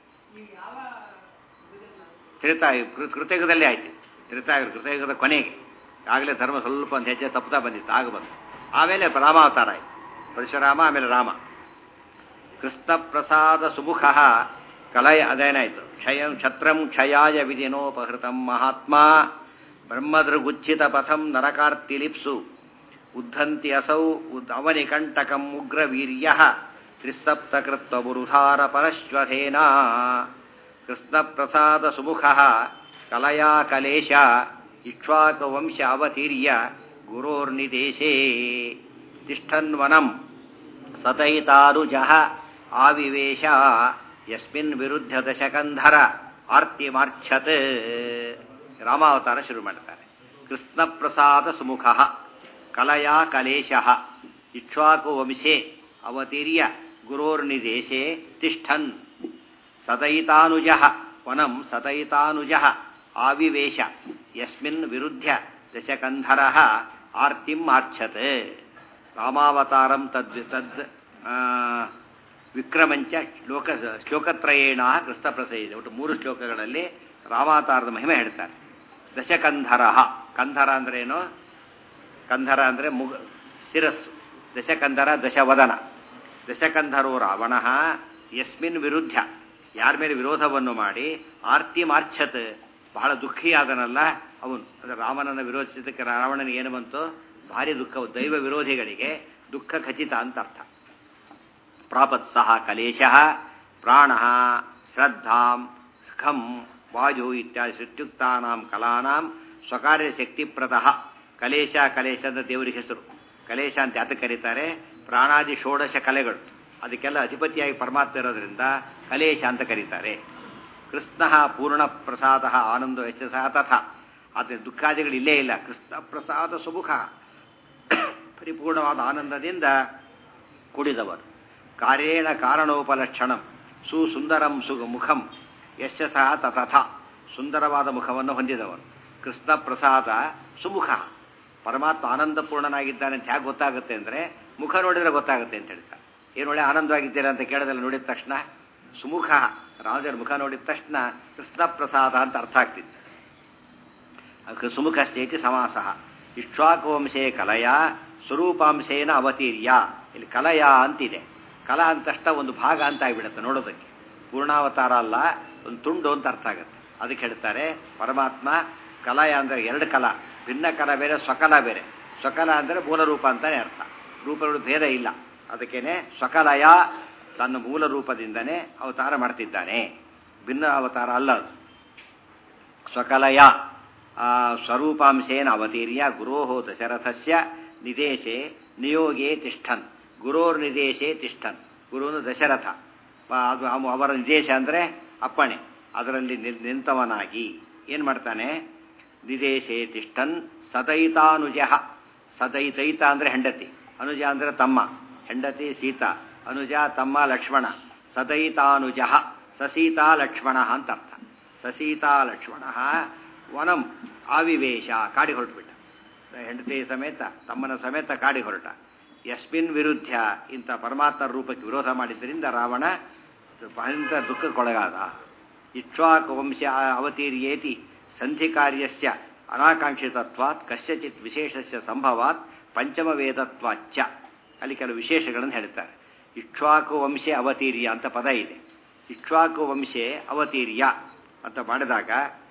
ಕೃತಯುಗದಲ್ಲೇ ಆಯ್ತು. ಕೃತಯುಗದ ಕೊನೆಗೆ ಆಗಲೇ ಧರ್ಮ ಸ್ವಲ್ಪ ಒಂದು ಹೆಜ್ಜೆ ತಪ್ಪುತ್ತಾ ಬಂದಿತ್ತು, ಆಗ ಬಂತು. ಆಮೇಲೆ ರಾಮಾವತಾರ ಆಯಿತು, ಪರಶುರಾಮ, ಆಮೇಲೆ ರಾಮ. ಕೃಷ್ಣ ಪ್ರಸಾದ ಸುಮುಖ ಕಲಯ ಅದೇನಾಯ್ತು ಕ್ಷತ್ರಂ ಕ್ಷಯಾಯ ವಿಧಿನೋಪಹೃತಂ ಮಹಾತ್ಮ ಬ್ರಹ್ಮದೃಗುಚ್ಛಿತ ಪಥಂ ನರಕಾರ್ತಿಲಿಪ್ಸು ಉದ್ಧಂತಿ ಅಸೌ ಅವನಿಕಂಟಕಂ ಉಗ್ರವೀರ್ಯ ತ್ರಿಸಪ್ತಕೃತ್ವಬುರುಧಾರ ಪರಶ್ವಥೇನ ಕೃಷ್ಣ ಪ್ರಸಾದ ಸುಮುಖ ಕಲಯಾ ಕಲೇಶ ಇಕ್ಷ್ವಾಕವಂಶ ಅವತೀರ್ಯ ಗುರೋರ್ನಿದೇಶೇ ತಿಷ್ಠನ್ವನಂ ಸತೈತಾರುಜಃ ಆವಿವೇಶ ಯಸ್ಮಿನ್ ವಿರುದ್ಧ ದಶಕಂಧರ ಆರ್ತಿಮಾರ್ಛತ್. ರಾಮಾವತಾರ ಶುರು ಮಾಡ್ತಾರೆ. ಕೃಷ್ಣ ಪ್ರಸಾದ ಸುಮುಖ ಕಲಯಾ ಕಲೇಶ ಇಕ್ಷ್ವಾಕು ವಂಶೇ ಅವತೀರ್ಯ ಗುರೋರ್ನಿದೇಶೇ ತಿಷ್ಠನ್ ಸತೈತಾನುಜ ವನಂ ಸತೈತಾನುಜ ಆವಿವೇಶ ಯಸ್ಮಿನ್ ವಿರುದ್ಧ ದಶಕಂಧರ ಆರ್ತಿಂ ಆರ್ಛತ್. ರಾಮಾವತಾರಂ ತದ್ ವಿಕ್ರಮಂಚ ಶ್ಲೋಕತ್ರಯೇಣ ಕೃಷ್ಣ ಪ್ರಸೈದ. ಒಟ್ಟು 3 ಶ್ಲೋಕಗಳಲ್ಲಿ ರಾಮಾವತಾರದ ಮಹಿಮೆ ಹೇಳ್ತಾರೆ. ದಶಕಂಧರ, ಕಂಧರ ಅಂದ್ರೆ ಏನು? ಕಂಧರ ಅಂದರೆ ಶಿರಸ್ಸು, ದಶಕಂಧರ ದಶವದನ. ದಶಕಂಧರೋ ರಾವಣ ಯಸ್ಮಿನ್ ವಿರುದ್ಧ, ಯಾರ ಮೇಲೆ ವಿರೋಧವನ್ನು ಮಾಡಿ ಆರ್ತಿ ಮಾರ್ಛತ್, ಬಹಳ ದುಃಖಿಯಾದನಲ್ಲ ಅವನು. ಅಂದರೆ ರಾಮನನ್ನು ವಿರೋಧಿಸಿದ್ದಕ್ಕೆ ರಾವಣನಿಗೆ ಏನು ಬಂತು? ಭಾರಿ ದುಃಖ. ದೈವ ವಿರೋಧಿಗಳಿಗೆ ದುಃಖ ಖಚಿತ ಅಂತ ಅರ್ಥ. ಪ್ರಾಪತ್ ಸಹ ಕಲೇಶ ಪ್ರಾಣ ಶ್ರದ್ಧಾಂ ಖಂ ವಾಯು ಇತ್ಯಾದಿ ಸೃತ್ಯುಕ್ತಾನಾಂ ಕಲಾನಾಂ ಸ್ವಕಾರ್ಯ ಶಕ್ತಿಪ್ರತಃ. ಕಲೇಶ, ಕಲೇಶ ಅಂತ ದೇವರಿಗೆ ಹೆಸರು. ಕಲೇಶ ಅಂತ ಯಾತಕ್ಕೆ ಕರೀತಾರೆ? ಪ್ರಾಣಾದಿ ಷೋಡಶ ಕಲೆಗಳು, ಅದಕ್ಕೆಲ್ಲ ಅಧಿಪತಿಯಾಗಿ ಪರಮಾತ್ಮ ಇರೋದ್ರಿಂದ ಕಲೇಶ ಅಂತ ಕರೀತಾರೆ. ಕೃಷ್ಣ ಪೂರ್ಣ ಪ್ರಸಾದ ಆನಂದೋ ಯಶಃ ತಥಾ. ಆದರೆ ದುಃಖಾದಿಗಳು ಇಲ್ಲೇ ಇಲ್ಲ. ಕೃಷ್ಣ ಪ್ರಸಾದ ಸುಮುಖ, ಪರಿಪೂರ್ಣವಾದ ಆನಂದದಿಂದ ಕೂಡಿದವರು. ಕಾರ್ಯೇಣ ಕಾರಣೋಪಲಕ್ಷಣಂ ಸುಸುಂದರಂ ಮುಖಂ ಯಶಃ ತಥಾ. ಸುಂದರವಾದ ಮುಖವನ್ನು ಹೊಂದಿದವರು. ಕೃಷ್ಣ ಪ್ರಸಾದ ಸುಮುಖ, ಪರಮಾತ್ಮ ಆನಂದಪೂರ್ಣನಾಗಿದ್ದಾನೆ ಅಂತ ಹೇಗೆ ಗೊತ್ತಾಗುತ್ತೆ ಅಂದರೆ ಮುಖ ನೋಡಿದರೆ ಗೊತ್ತಾಗುತ್ತೆ ಅಂತ ಹೇಳ್ತಾರೆ. ಏನು ಒಳ್ಳೆ ಆನಂದವಾಗಿದ್ದೀರಾ ಅಂತ ಕೇಳೋದಲ್ಲ, ನೋಡಿದ ತಕ್ಷಣ ಸುಮುಖ, ರಾಜರ ಮುಖ ನೋಡಿದ ತಕ್ಷಣ ಕೃಷ್ಣ ಪ್ರಸಾದ ಅಂತ ಅರ್ಥ ಆಗ್ತಿತ್ತು. ಸುಮುಖಶ್ಚೇತಿ ಸಮಾಸ. ಇಕ್ಷ್ವಾಕುವಂಶೇ ಕಲಯ ಸ್ವರೂಪಾಂಶೇನ ಅವತೀರ್ಯ. ಇಲ್ಲಿ ಕಲಯ ಅಂತಿದೆ. ಕಲಾ ಅಂತಷ್ಟ ಒಂದು ಭಾಗ ಅಂತ ಆಗಿಬಿಡುತ್ತೆ ನೋಡೋದಕ್ಕೆ. ಪೂರ್ಣಾವತಾರ ಅಲ್ಲ, ಒಂದು ತುಂಡು ಅಂತ ಅರ್ಥ ಆಗುತ್ತೆ. ಅದಕ್ಕೆ ಹೇಳ್ತಾರೆ ಪರಮಾತ್ಮ ಕಲಯ ಅಂದರೆ 2 ಕಲಾ, ಭಿನ್ನ ಕಲ ಬೇರೆ, ಸ್ವಕಲ ಬೇರೆ. ಸ್ವಕಲ ಅಂದರೆ ಮೂಲ ರೂಪ ಅಂತಾನೆ ಅರ್ಥ. ರೂಪಗಳು ಭೇದ ಇಲ್ಲ. ಅದಕ್ಕೇನೆ ಸ್ವಕಲಯ, ತನ್ನ ಮೂಲ ರೂಪದಿಂದನೇ ಅವತಾರ ಮಾಡ್ತಿದ್ದಾನೆ, ಭಿನ್ನ ಅವತಾರ ಅಲ್ಲ ಅದು. ಸ್ವಕಲಯ ಸ್ವರೂಪಾಂಶೇನ ಅವತೀರ್ಯ ಗುರೋಹೋ ದಶರಥಸ್ಯ ನಿದೇಶೆ ನಿಯೋಗೇ ತಿಷ್ಠನ್. ಗುರೋರ್ನಿದೇಶೇ ತಿಷ್ಠನ್. ಗುರುವನ್ನು ದಶರಥ, ಅದು ಅವರ ನಿದೇಶ ಅಂದರೆ ಅಪ್ಪಣೆ, ಅದರಲ್ಲಿ ನಿಂತವನಾಗಿ ಏನು ಮಾಡ್ತಾನೆ? ನಿದೇಶೇ ತಿಷ್ಠನ್ ಸದೈತಾನುಜ. ಸದೈತೈತ ಅಂದರೆ ಹೆಂಡತಿ, ಅನುಜ ಅಂದರೆ ತಮ್ಮ. ಹೆಂಡತಿ ಸೀತಾ, ಅನುಜ ತಮ್ಮ ಲಕ್ಷ್ಮಣ. ಸದೈತಾನುಜ ಸಸೀತಾ ಲಕ್ಷ್ಮಣ ಅಂತ ಅರ್ಥ. ಸಸೀತಾ ಲಕ್ಷ್ಮಣ ವನಂ ಆವಿವೇಶ, ಕಾಡಿ ಹೊರಟುಬಿಟ್ಟ. ಹೆಂಡತಿ ಸಮೇತ ತಮ್ಮನ ಸಮೇತ ಕಾಡಿ ಹೊರಟ. ಯಸ್ಮಿನ್ ವಿರುದ್ಧ, ಇಂಥ ಪರಮಾತ್ಮ ರೂಪಕ್ಕೆ ವಿರೋಧ ಮಾಡಿದ್ದರಿಂದ ರಾವಣ ಅತ್ಯಂತ ದುಃಖಕ್ಕೊಳಗಾದ. ಇಕ್ಷ್ವಾಕು ವಂಶ ಅವತೀರ್ಯೇತಿ ಸಂಧಿ ಕಾರ್ಯಸ್ಯ ಅನಾಕಾಂಕ್ಷಿತತ್ವಾತ್ ಕಸ್ಯಚಿತ್ ವಿಶೇಷಸ್ಯ ಸಂಭವಾತ್ ಪಂಚಮ ವೇದತ್ವಾಚ್ಚ. ಅಲ್ಲಿ ಕೆಲವು ವಿಶೇಷಗಳನ್ನು ಹೇಳ್ತಾರೆ. ಇಕ್ಷ್ವಾಕು ವಂಶೆ ಅವತೀರ್ಯ ಅಂತ ಪದ ಇದೆ. ಇಕ್ಷ್ವಾಕು ವಂಶೆ ಅವತೀರ್ಯ ಅಂತ ಮಾಡಿದಾಗ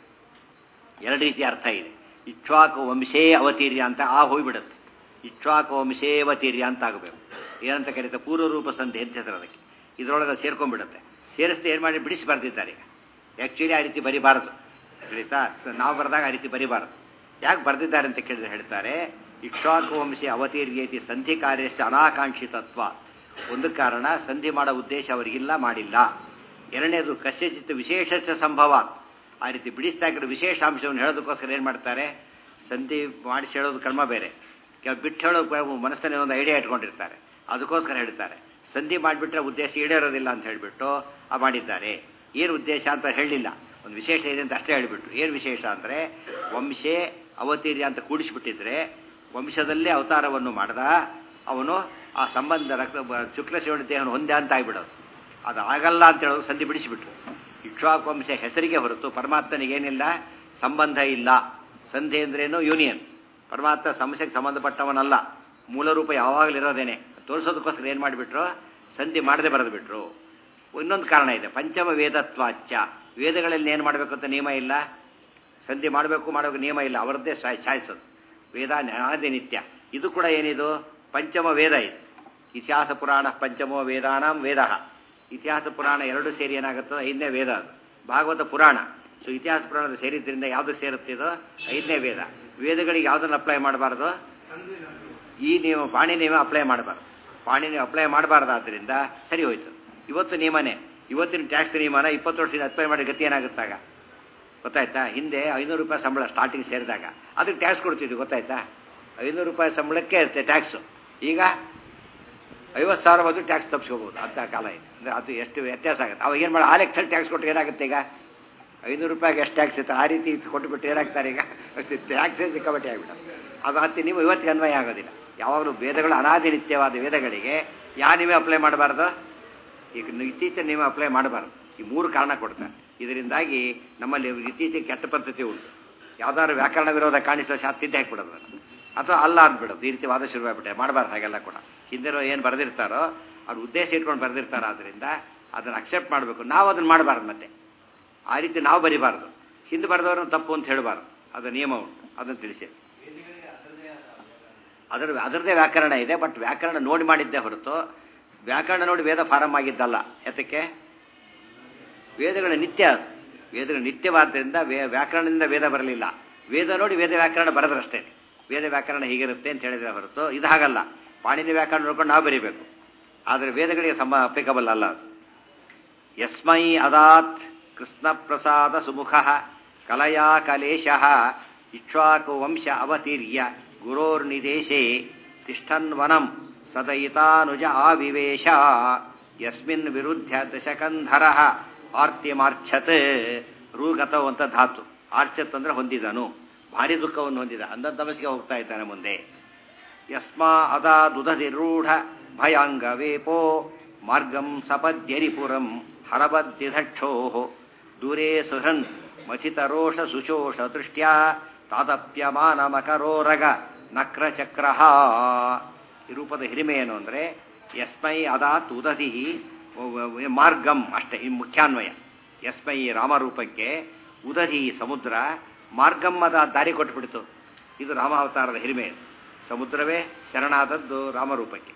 2 ರೀತಿಯ ಅರ್ಥ ಇದೆ. ಇಕ್ಷ್ವಾಕು ವಂಶೇ ಅವತೀರ್ಯ ಅಂತ ಹೋಗ್ಬಿಡುತ್ತೆ. ಇಕ್ಷ್ವಾಕು ವಂಶೇ ಅವತೀರ್ಯ ಅಂತ ಆಗಬೇಕು. ಏನಂತ ಕರೀತಾರೆ? ಪೂರ್ವರೂಪ ಸಂಧಿ ಅಂತ ಹೆಸರು ಅದಕ್ಕೆ. ಇದರೊಳಗೆ ಸೇರ್ಕೊಂಡ್ಬಿಡುತ್ತೆ. ಸೇರಿಸ್ತಾ ಏನು ಮಾಡಿ ಬಿಡಿಸಿ ಬರ್ತಿದ್ದಾರೆ. ಈಗ ಆ್ಯಕ್ಚುಲಿ ಆ ರೀತಿ ಬರಿಬಾರದು, ತಿಳಿತಾ? ನಾವು ಬರೆದಾಗ ಆ ರೀತಿ ಬರಿಬಾರದು. ಯಾಕೆ ಬರೆದಿದ್ದಾರೆ ಅಂತ ಕೇಳಿದ್ರೆ ಹೇಳ್ತಾರೆ, ಇಕ್ಷ್ವಾಕು ವಂಶೆ ಅವತೀರ್ಯೇತಿ ಸಂಧಿ ಕಾರ್ಯಸ್ಯ ಅನಾಕಾಂಕ್ಷಿತತ್ವ. ಒಂದು ಕಾರಣ, ಸಂಧಿ ಮಾಡೋ ಉದ್ದೇಶ ಅವರಿಗಿಲ್ಲ, ಮಾಡಿಲ್ಲ. ಎರಡನೇದು ಕಸ್ಯಚಿತ್ ವಿಶೇಷಸ್ಯ ಸಂಭವಾತ್. ಆ ರೀತಿ ಬಿಡಿಸ್ತಾ ಇರೋ ವಿಶೇಷಾಂಶವನ್ನು ಹೇಳೋದಕ್ಕೋಸ್ಕರ ಏನು ಮಾಡ್ತಾರೆ? ಸಂಧಿ ಮಾಡಿಸಿ ಹೇಳೋದು ಕ್ರಮ ಬೇರೆ, ಕೆಲವು ಬಿಟ್ಟು ಹೇಳೋ ಮನಸ್ಸಲ್ಲಿ ಒಂದು ಐಡಿಯಾ ಇಟ್ಕೊಂಡಿರ್ತಾರೆ, ಅದಕ್ಕೋಸ್ಕರ ಹೇಳ್ತಾರೆ. ಸಂಧಿ ಮಾಡಿಬಿಟ್ರೆ ಉದ್ದೇಶ ಈಡೇರೋದಿಲ್ಲ ಅಂತ ಹೇಳಿಬಿಟ್ಟು ಮಾಡಿದ್ದಾರೆ. ಏನು ಉದ್ದೇಶ ಅಂತ ಹೇಳಲಿಲ್ಲ, ಒಂದು ವಿಶೇಷ ಇದೆ ಅಂತ ಅಷ್ಟೇ ಹೇಳಿಬಿಟ್ರು. ಏನು ವಿಶೇಷ ಅಂದರೆ ವಂಶೇ ಅವತೀರ್ಯ ಅಂತ ಕೂಡಿಸಿಬಿಟ್ಟಿದ್ರೆ ವಂಶದಲ್ಲೇ ಅವತಾರವನ್ನು ಮಾಡ್ದ ಅವನು ಆ ಸಂಬಂಧ ಶುಕ್ಲಶಿವನ ದೇಹವನ್ನು ಹೊಂದ ಅಂತ ಆಗಿಬಿಡೋದು. ಅದು ಆಗಲ್ಲ ಅಂತ ಹೇಳೋದು ಸಂಧಿ ಬಿಡಿಸಿಬಿಟ್ರು. ಇಕ್ಷ್ವಾಕು ವಂಶ ಹೆಸರಿಗೆ ಹೊರತು ಪರಮಾತ್ಮನಿಗೇನಿಲ್ಲ, ಸಂಬಂಧ ಇಲ್ಲ. ಸಂಧಿ ಅಂದ್ರೇನು? ಯೂನಿಯನ್. ಪರಮಾತ್ಮ ಸಮಸ್ಯೆಗೆ ಸಂಬಂಧಪಟ್ಟವನಲ್ಲ, ಮೂಲ ರೂಪ ಯಾವಾಗಲೂ ಇರೋದೇನೆ. ತೋರಿಸೋದಕ್ಕೋಸ್ಕರ ಏನು ಮಾಡಿಬಿಟ್ರು? ಸಂಧಿ ಮಾಡದೆ ಬರೆದು ಬಿಟ್ರು. ಇನ್ನೊಂದು ಕಾರಣ ಇದೆ, ಪಂಚಮ ವೇದತ್ವಾಚ್ಚ. ವೇದಗಳಲ್ಲಿ ಏನು ಮಾಡಬೇಕು ಅಂತ ನಿಯಮ ಇಲ್ಲ, ಸಂಧಿ ಮಾಡಬೇಕು ನಿಯಮ ಇಲ್ಲ, ಅವರದ್ದೇ ಚಾಯ್ಸದು. ವೇದ ಅನಾದಿ ನಿತ್ಯ. ಇದು ಕೂಡ ಏನಿದು ಪಂಚಮ ವೇದ. ಇದು ಇತಿಹಾಸ ಪುರಾಣ ಪಂಚಮೋ ವೇದಾನಾಂ ವೇದ. ಇತಿಹಾಸ ಪುರಾಣ ಎರಡು ಸೇರಿ ಏನಾಗುತ್ತೋ 5ನೇ ವೇದ ಅದು. ಭಾಗವತ ಪುರಾಣ. ಸೊ ಇತಿಹಾಸ ಪುರಾಣದ ಸೇರಿದ್ರಿಂದ ಯಾವುದು ಸೇರುತ್ತಿದೋ 5ನೇ ವೇದ. ವೇದಗಳಿಗೆ ಯಾವುದನ್ನು ಅಪ್ಲೈ ಮಾಡಬಾರ್ದು, ಈ ನಿಯಮ ಪಾಣಿ ನಿಯಮ ಅಪ್ಲೈ ಮಾಡಬಾರ್ದು. ಪಾಣಿ ನಿಯಮ ಅಪ್ಲೈ ಮಾಡಬಾರ್ದಾದ್ರಿಂದ ಸರಿ ಹೋಯ್ತು. ಇವತ್ತು ನಿಯಮನೇ, ಇವತ್ತಿನ ಟ್ಯಾಕ್ಸ್ ನಿಯಮನ 20 ವರ್ಷದಿಂದ ಅಪ್ಲೈ ಮಾಡಿ ಗತಿ ಏನಾಗುತ್ತಾಗ ಗೊತ್ತಾಯ್ತಾ? ಹಿಂದೆ 500 ರೂಪಾಯಿ ಸಂಬಳ ಸ್ಟಾರ್ಟಿಂಗ್ ಸೇರಿದಾಗ ಅದಕ್ಕೆ ಟ್ಯಾಕ್ಸ್ ಕೊಡ್ತಿದ್ವಿ, ಗೊತ್ತಾಯ್ತಾ? 500 ರೂಪಾಯಿ ಸಂಬಳಕ್ಕೆ ಇರುತ್ತೆ ಟ್ಯಾಕ್ಸು. ಈಗ 50,000 ಬಂದು ಟ್ಯಾಕ್ಸ್ ತಪ್ಪಿಸ್ಕೋಬೋದು ಅಂತ ಕಾಲ ಇದೆ. ಅಂದರೆ ಅದು ಎಷ್ಟು ವ್ಯತ್ಯಾಸ ಆಗುತ್ತೆ. ಅವಾಗ ಏನು ಮಾಡಿ ಆ ಲೆಕ್ಕದಲ್ಲಿ ಟ್ಯಾಕ್ಸ್ ಕೊಟ್ಟು ಏನಾಗುತ್ತೆ? ಈಗ 500 ರೂಪಾಯಿಗೆ ಎಷ್ಟು ಟ್ಯಾಕ್ಸ್ ಇತ್ತು, ಆ ರೀತಿ ಕೊಟ್ಟುಬಿಟ್ಟು ಏನಾಗ್ತಾರೆ ಈಗ ಟ್ಯಾಕ್ಸೇ ಸಿಕ್ಕಾಬಟ್ಟೆ ಆಗಿಬಿಟ್ಟು. ಅದು ಹತ್ತಿ ನೀವು ಇವತ್ತಿಗೆ ಅನ್ವಯ ಆಗೋದಿಲ್ಲ. ಯಾವಾಗಲೂ ವೇದಗಳು ಅನಾದಿ ನಿತ್ಯವಾದ ವೇದಗಳಿಗೆ ಯಾವ ನೀವೇ ಅಪ್ಲೈ ಮಾಡಬಾರ್ದು, ಈಗ ಇತ್ತೀಚಿನ ನೀವು ಅಪ್ಲೈ ಮಾಡಬಾರ್ದು. ಈ 3 ಕಾರಣ ಕೊಡ್ತಾರೆ. ಇದರಿಂದಾಗಿ ನಮ್ಮಲ್ಲಿ ಇತ್ತೀಚೆಗೆ ಕೆಟ್ಟ ಪದ್ಧತಿ ಉಂಟು. ಯಾವ್ದಾದ್ರು ವ್ಯಾಕರಣ ವಿರೋಧ ಕಾಣಿಸೋ ತಿದ್ದೆ ಹಾಕಿಬಿಡೋದು ಅಥವಾ ಅಲ್ಲ ಅಂದ್ಬಿಡೋದು. ಈ ರೀತಿ ವಾದ ಶುರುವಾಗ್ಬಿಟ್ಟೆ. ಮಾಡಬಾರ್ದು ಹಾಗೆಲ್ಲ ಕೂಡ. ಹಿಂದಿರೋ ಏನು ಬರೆದಿರ್ತಾರೋ ಅವ್ರ ಉದ್ದೇಶ ಇಟ್ಕೊಂಡು ಬರೆದಿರ್ತಾರೋ ಆದ್ದರಿಂದ ಅದನ್ನು ಅಕ್ಸೆಪ್ಟ್ ಮಾಡಬೇಕು. ನಾವು ಅದನ್ನು ಮಾಡಬಾರ್ದು. ಮತ್ತೆ ಆ ರೀತಿ ನಾವು ಬರಿಬಾರ್ದು. ಹಿಂದೆ ಬರೆದವ್ರನ್ನ ತಪ್ಪು ಅಂತ ಹೇಳಬಾರ್ದು. ಅದು ನಿಯಮ ಉಂಟು, ಅದನ್ನು ತಿಳಿಸಿ. ಅದರದ್ದೇ ವ್ಯಾಕರಣ ಇದೆ. ಬಟ್ ವ್ಯಾಕರಣ ನೋಡಿ ಮಾಡಿದ್ದೇ ಹೊರತು ವ್ಯಾಕರಣ ನೋಡಿ ವೇದ ಫಾರಂ ಆಗಿದ್ದಲ್ಲ. ಯಾತಕ್ಕೆ? ವೇದಗಳ ನಿತ್ಯ. ಅದು ವೇದಗಳ ನಿತ್ಯವಾದ್ದರಿಂದ ವ್ಯಾಕರಣದಿಂದ ವೇದ ಬರಲಿಲ್ಲ. ವೇದ ನೋಡಿ ವೇದ ವ್ಯಾಕರಣ ಬರೆದ್ರಷ್ಟೇ. ವೇದ ವ್ಯಾಕರಣ ಹೀಗಿರುತ್ತೆ ಅಂತ ಹೇಳಿದ್ರೆ ಹೊರತು ಇದು ಹಾಗಲ್ಲ. ಪಾಣಿನಿ ವ್ಯಾಕರಣ ನೋಡ್ಕೊಂಡು ನಾವು ಬರೀಬೇಕು. ಆದರೆ ವೇದಗಳಿಗೆ ಅಪ್ಲಿಕಬಲ್ ಅಲ್ಲ ಅದು. ಯಸ್ಮೈ ಅದಾತ್ ಕೃಷ್ಣ ಪ್ರಸಾದ ಸುಮುಖ ಕಲಯಾ ಕಲೇಶಃ ಇಕ್ಷ್ವಾಕು ವಂಶ ಅವತೀರ್ಯ ಗುರೋರ್ನಿದೇಶೇ ತಿಷ್ಠನ್ವನಂ ಸದಯಿತಾನುಜ ಆವಿವೇಶ ಯಸ್ಮಿನ್ ವಿರುದ್ಧ ದಶಕಂಧರ ಆರ್ತಿಮಾರ್ಛತ್. ರೂಗತವ್ ಅಂತ ಧಾತು. ಆರ್ಛತ್ ಅಂದ್ರೆ ಹೊಂದಿದನು, ಭಾರಿ ದುಃಖವನ್ನು ಹೊಂದಿದ, ಅಂಧತಮಸ್ಸಿಗೆ ಹೋಗ್ತಾ ಇದ್ದಾನೆ ಮುಂದೆ. ಯಸ್ಮಾ ಅದಾದುದಧಿರೂಢ ಭಯಾಂಗವೇಪೋ ಮಾರ್ಗಂ ಸಪದ್ಯರಿಪುರಂ ಹರಬದ್ದಿಧಕ್ಷೋ ದೂರೇ ಸುಹೃನ್ ಮಥಿತರೋಷ ಸುಶೋಷ ದೃಷ್ಟ್ಯಾ ತಾದಪ್ಯಮಾನ ಮಕರೋರಗ ನಕ್ರಚಕ್ರ. ಈ ರೂಪದ ಹಿರಿಮೆ ಏನು ಅಂದರೆ ಯಸ್ಮೈ ಅದಾತ್ ಉದಧಿ ಮಾರ್ಗಂ ಅಷ್ಟೇ. ಈ ಮುಖ್ಯಾನ್ವಯ. ಯಸ್ಮೈ ರಾಮರೂಪಕ್ಕೆ, ಉದಧಿ ಸಮುದ್ರ, ಮಾರ್ಗಂ ಅದ ದಾರಿ ಕೊಟ್ಟುಬಿಡ್ತು. ಇದು ರಾಮಾವತಾರದ ಹಿರಿಮೆ. ಸಮುದ್ರವೇ ಶರಣಾದದ್ದು ರಾಮರೂಪಕ್ಕೆ.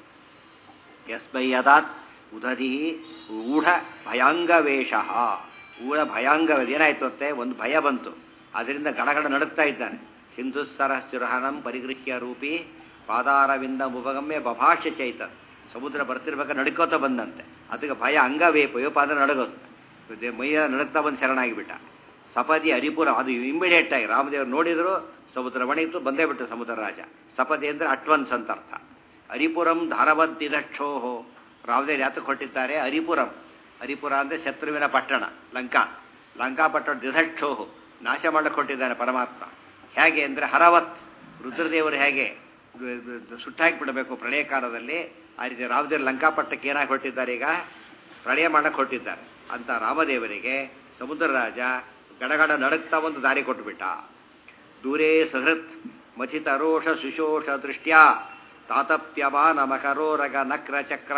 ಯಸ್ಮೈ ಅದಾತ್ ಉದಧಿ ಊಢ ಭಯಾಂಗವೇಶ. ಊಢ ಭಯಾಂಗ ಏನಾಯ್ತು ಅಂತೆ, ಒಂದು ಭಯ ಬಂತು. ಅದರಿಂದ ಗಡಗಡ ನಡುಕ್ತಾ ಇದ್ದಾನೆ. ಸಿಂಧುಸ್ಸರ ಸ್ಥಿರಹನಂ ಪರಿಗೃಹ್ಯ ರೂಪಿ ಪಾದಾರವಿಂದ ಮುಭಗಮ್ಯ ಬಭಾಷ್ಯ ಚೈತ. ಸಮುದ್ರ ಬರ್ತಿರ್ಬೇಕಾದ್ರೆ ನಡ್ಕೋತ ಬಂದಂತೆ. ಅದಕ್ಕೆ ಭಯ ಅಂಗವೇಪ. ವೇಪ ಅಂದ್ರೆ ನಡಗೋದು. ಮೈಯ ನಡುಕ್ತಾ ಬಂದು ಶರಣಾಗಿಬಿಟ್ಟ. ಸಪದಿ ಹರಿಪುರ. ಅದು ಇಮಿಡಿಯೇಟ್ ಆಗಿ ರಾಮದೇವರು ನೋಡಿದ್ರು ಸಮುದ್ರ ಒಣಗಿತು, ಬಂದೇ ಬಿಟ್ಟು ಸಮುದ್ರ ರಾಜ. ಸಪದಿ ಅಂದರೆ ಅಟ್ವನ್ಸ್ ಅಂತ ಅರ್ಥ. ಹರಿಪುರಂ ಧಾರವದ್ದಿದಕ್ಷೋಹೋ. ರಾಮದೇವರು ಯಾತಕ್ಕೆ ಕೊಟ್ಟಿದ್ದಾರೆ? ಹರಿಪುರಂ. ಹರಿಪುರ ಅಂದರೆ ಶತ್ರುವಿನ ಪಟ್ಟಣ ಲಂಕಾ. ಲಂಕಾಪಟ್ಟಣ ದಿಧಕ್ಷೋಹು ನಾಶ ಮಾಡಕ್ಕೆ ಕೊಟ್ಟಿದ್ದಾನೆ ಪರಮಾತ್ಮ. ಹೇಗೆ ಅಂದರೆ ಹರವತ್. ರುದ್ರದೇವರು ಹೇಗೆ ಸುಟ್ಟಾಕಿಬಿಡಬೇಕು ಪ್ರಳಯ ಕಾಲದಲ್ಲಿ, ಆ ರೀತಿ ರಾಮದೇವರು ಲಂಕಾಪಟ್ಟಕ್ಕೆ ಏನಾಗಿ ಹೊರಟಿದ್ದಾರೆ? ಈಗ ಪ್ರಳಯ ಮಾಡಕ್ಕೆ ಹೊರಟಿದ್ದಾರೆ. ಅಂತ ರಾಮದೇವರಿಗೆ ಸಮುದ್ರ ರಾಜ ಗಡಗಡ ನಡುಕ್ತಾ ಒಂದು ದಾರಿ ಕೊಟ್ಟುಬಿಟ್ಟ. ದೂರೇ ಸಹೃತ್ ಮಥಿತ ರೋಷ ಸುಶೋಷ ದೃಷ್ಟ್ಯಾ ತಾತಪ್ಯಮಾನ ಮಕರೋರಗ ನಕ್ರ ಚಕ್ರ.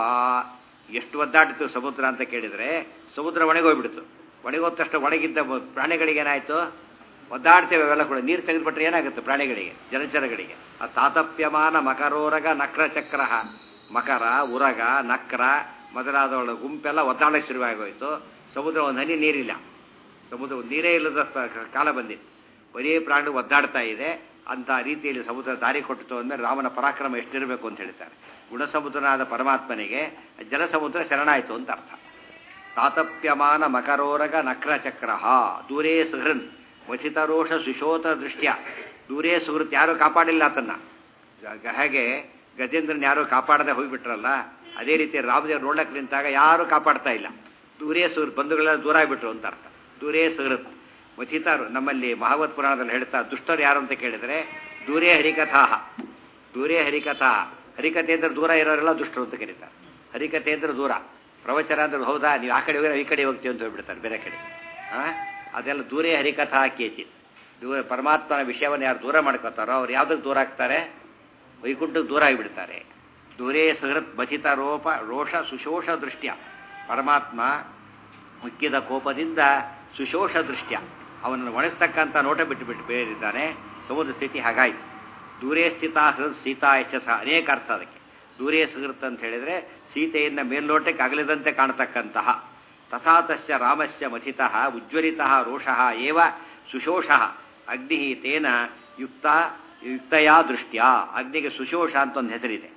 ಎಷ್ಟು ಒದ್ದಾಡಿತು ಸಮುದ್ರ ಅಂತ ಕೇಳಿದರೆ, ಸಮುದ್ರ ಒಣಗೋಗ್ಬಿಡ್ತು. ಒಣಗೋದ ತಕ್ಷಣ ಒಣಗಿದ್ದ ಪ್ರಾಣಿಗಳಿಗೆ ಏನಾಯಿತು? ಒದ್ದಾಡ್ತೇವೆ ಅವೆಲ್ಲ ಕೂಡ. ನೀರು ತೆಗೆದುಬಿಟ್ರೆ ಏನಾಗುತ್ತೆ ಪ್ರಾಣಿಗಳಿಗೆ, ಜಲಚರಗಳಿಗೆ? ಆ ತಾತಪ್ಯಮಾನ ಮಕರೋರಗ ನಕ್ರ ಚಕ್ರ. ಮಕರ, ಉರಗ, ನಕ್ರ ಮೊದಲಾದವಳ ಗುಂಪೆಲ್ಲ ಒದ್ದಾಡಕ್ಕೆ ಶುರುವಾಗೋಯ್ತು. ಸಮುದ್ರ ಒಂದು ಹನಿ ನೀರಿಲ್ಲ. ಸಮುದ್ರ ನೀರೇ ಇಲ್ಲದ ಕಾಲ ಬಂದಿತ್ತು. ಬರೀ ಪ್ರಾಣಿ ಒದ್ದಾಡ್ತಾ ಇದೆ. ಅಂತ ರೀತಿಯಲ್ಲಿ ಸಮುದ್ರ ದಾರಿ ಕೊಟ್ಟಿತು ಅಂದರೆ ರಾಮನ ಪರಾಕ್ರಮ ಎಷ್ಟಿರಬೇಕು ಅಂತ ಹೇಳ್ತಾರೆ. ಗುಣಸಮುದ್ರನಾದ ಪರಮಾತ್ಮನಿಗೆ ಜಲಸಮುದ್ರ ಶರಣಾಯಿತು ಅಂತ ಅರ್ಥ. ತಾತಪ್ಯಮಾನ ಮಕರೋರಗ ನಕ್ರ ಚಕ್ರ. ದೂರೇ ಸುಹೃನ್ ಮಥಿತರೋಷ ಸುಶೋತ ದೃಷ್ಟ್ಯ. ದೂರೇ ಸುಹೃತ್. ಯಾರೂ ಕಾಪಾಡಿಲ್ಲ ಆತನ್ನ. ಹಾಗೆ ಗಜೇಂದ್ರನ್ ಯಾರೂ ಕಾಪಾಡದೆ ಹೋಗಿಬಿಟ್ರಲ್ಲ, ಅದೇ ರೀತಿ ರಾಮದೇವ್ರು ನೋಡ್ಲಕ್ಕೆ ನಿಂತಾಗ ಯಾರೂ ಕಾಪಾಡ್ತಾ ಇಲ್ಲ. ದೂರೇ ಸುಹೃತ್. ಬಂಧುಗಳೆಲ್ಲ ದೂರ ಆಗಿಬಿಟ್ರು ಅಂತ ಅರ್ಥ. ದೂರೇ ಸುಹೃತ್ ಮಥಿತರು. ನಮ್ಮಲ್ಲಿ ಮಹಾವತ್ ಪುರಾಣದಲ್ಲಿ ಹೇಳ್ತಾ ದುಷ್ಟರು ಯಾರು ಅಂತ ಕೇಳಿದರೆ ದೂರೇ ಹರಿಕಥಾಹ. ದೂರೇ ಹರಿಕಥಾ. ಹರಿಕಥೆ ಅಂದ್ರೆ ದೂರ ಇರೋರೆಲ್ಲ ದುಷ್ಟರು ಅಂತ ಕರೀತಾರೆ. ಹರಿಕಥೆ ಅಂದ್ರೆ ದೂರ. ಪ್ರವಚನ ಅಂದ್ರೆ ಹೌದಾ ನೀವು ಆ ಕಡೆ ಹೋಗಿ ಈ ಕಡೆ ಹೋಗ್ತೀವಿ ಅಂತ ಹೋಗ್ಬಿಡ್ತಾರೆ ಬೇರೆ ಕಡೆ. ಅದೆಲ್ಲ ದೂರೇ ಹರಿಕಥಾ ಕೇಚಿ. ದೂರ ಪರಮಾತ್ಮನ ವಿಷಯವನ್ನು ಯಾರು ದೂರ ಮಾಡ್ಕೋತಾರೋ ಅವ್ರು ಯಾವುದಕ್ಕೆ ದೂರ ಆಗ್ತಾರೆ? ವೈಕುಂಠಕ್ಕೆ ದೂರ ಆಗಿಬಿಡ್ತಾರೆ. ದೂರೇ ಸುಹೃತ್ ಬಧಿತ ರೋಷ ಸುಶೋಷ ದೃಷ್ಟ್ಯ. ಪರಮಾತ್ಮ ಮುಕ್ಕಿದ ಕೋಪದಿಂದ ಸುಶೋಷ ದೃಷ್ಟ್ಯ ಅವನನ್ನು ಒಣಸ್ತಕ್ಕಂಥ ನೋಟ ಬಿಟ್ಟು ಬೇರಿದ್ದಾನೆ. ಸಮುದ್ರ ಸ್ಥಿತಿ ಹಾಗಾಯಿತು. ದೂರೇ ಸ್ಥಿತ ಹೃತ್ ಸೀತಾ ಯಶಸ ಅನೇಕ ಅರ್ಥ ಅದಕ್ಕೆ. ದೂರೇ ಸುಹೃತ್ ಅಂತ ಹೇಳಿದರೆ ಸೀತೆಯಿಂದ ಮೇಲ್ನೋಟಕ್ಕೆ ಅಗಲಿದಂತೆ ಕಾಣತಕ್ಕಂತಹ. ತಥಾ ತಸ್ಯ ರಾಮಸ್ಯ ಮಥಿತಃ ಉಜ್ವಲಿತಃ ರೋಷಃ ಏವ ಸುಶೋಷಃ ಅಗ್ನಿ ತೇನ ಯುಕ್ತಯಾ ದೃಷ್ಟ್ಯ. ಅಗ್ನಿಗೆ ಸುಶೋಷ ಅಂತ ಒಂದು ಹೆಸರಿದೆ.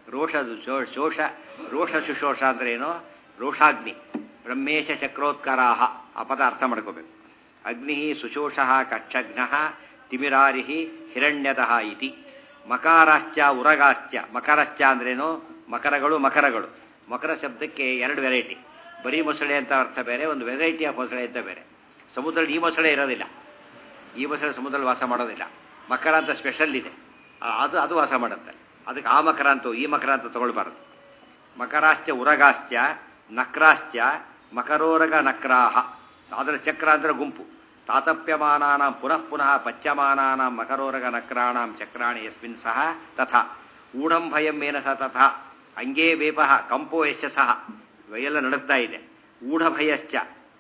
ರೋಷ ಸುಶೋಷ ಅಂದ್ರೆ ಏನು? ರೋಷಾಗ್ನಿ. ಬ್ರಹ್ಮೇಶ ಚಕ್ರೋತ್ಕರಾಹ ಆ ಪದ ಅರ್ಥ ಮಾಡ್ಕೋಬೇಕು. ಅಗ್ನಿ ಸುಶೋಷಃ ಕಕ್ಷಘ್ನಃ ತಿಮಿರಾರಿಹಿ ಹಿರಣ್ಯತಃ ಇತಿ. ಮಕಾರಾಶ್ಚ ಉರಗಾಶ್ಚ. ಮಕರಶ್ಚ ಅಂದ್ರೇನು? ಮಕರಗಳು. ಮಕರ ಶಬ್ದಕ್ಕೆ ಎರಡು ವೆರೈಟಿ. ಬರೀ ಮೊಸಳೆ ಅಂತ ಅರ್ಥ ಬೇರೆ, ಒಂದು ವೆರೈಟಿ ಆಫ್ ಮೊಸಳೆ ಅಂತ ಬೇರೆ. ಸಮುದ್ರದಲ್ಲಿ ಈ ಮೊಸಳೆ ಇರೋದಿಲ್ಲ. ಈ ಮೊಸಳೆ ಸಮುದ್ರದಲ್ಲಿ ವಾಸ ಮಾಡೋದಿಲ್ಲ. ಮಕರ ಅಂತ ಸ್ಪೆಷಲ್ ಇದೆ, ಅದು ವಾಸ ಮಾಡುತ್ತೆ. ಅದಕ್ಕೆ ಆ ಮಕರ ಅಂತ ಈ ಮಕರ ಅಂತ ತಗೊಳ್ಬಾರದು. ಮಕರಾಶ್ಚ ಉರಗಾಶ್ಚ ನಕ್ರಾಶ್ಚ ಮಕರೋರಗ ನಕ್ರಾಹ. ಅದರ ಚಕ್ರ ಅಂದ್ರೆ ಗುಂಪು. ತಾತಪ್ಯಮಾನಾನಾಂ ಪುನಃ ಪಚ್ಯಮಾನಾನಾಂ ಮಕರೋರಗ ನಕ್ರಾಣಾಂ ಚಕ್ರಾಣಿ ಯಸ್ಮಿನ್ ಸಹ ತಥಾ. ಊಢಂ ಭಯಂ ಮೇನ ಸ ತಥಾ. ಅಂಗೇ ವೇಪಃ ಕಂಪೋ ಯಶ್ಯ ಸಹ. ಎಲ್ಲ ನಡುತ್ತಾ ಇದೆ. ಊಢ ಭಯಶ್ಚ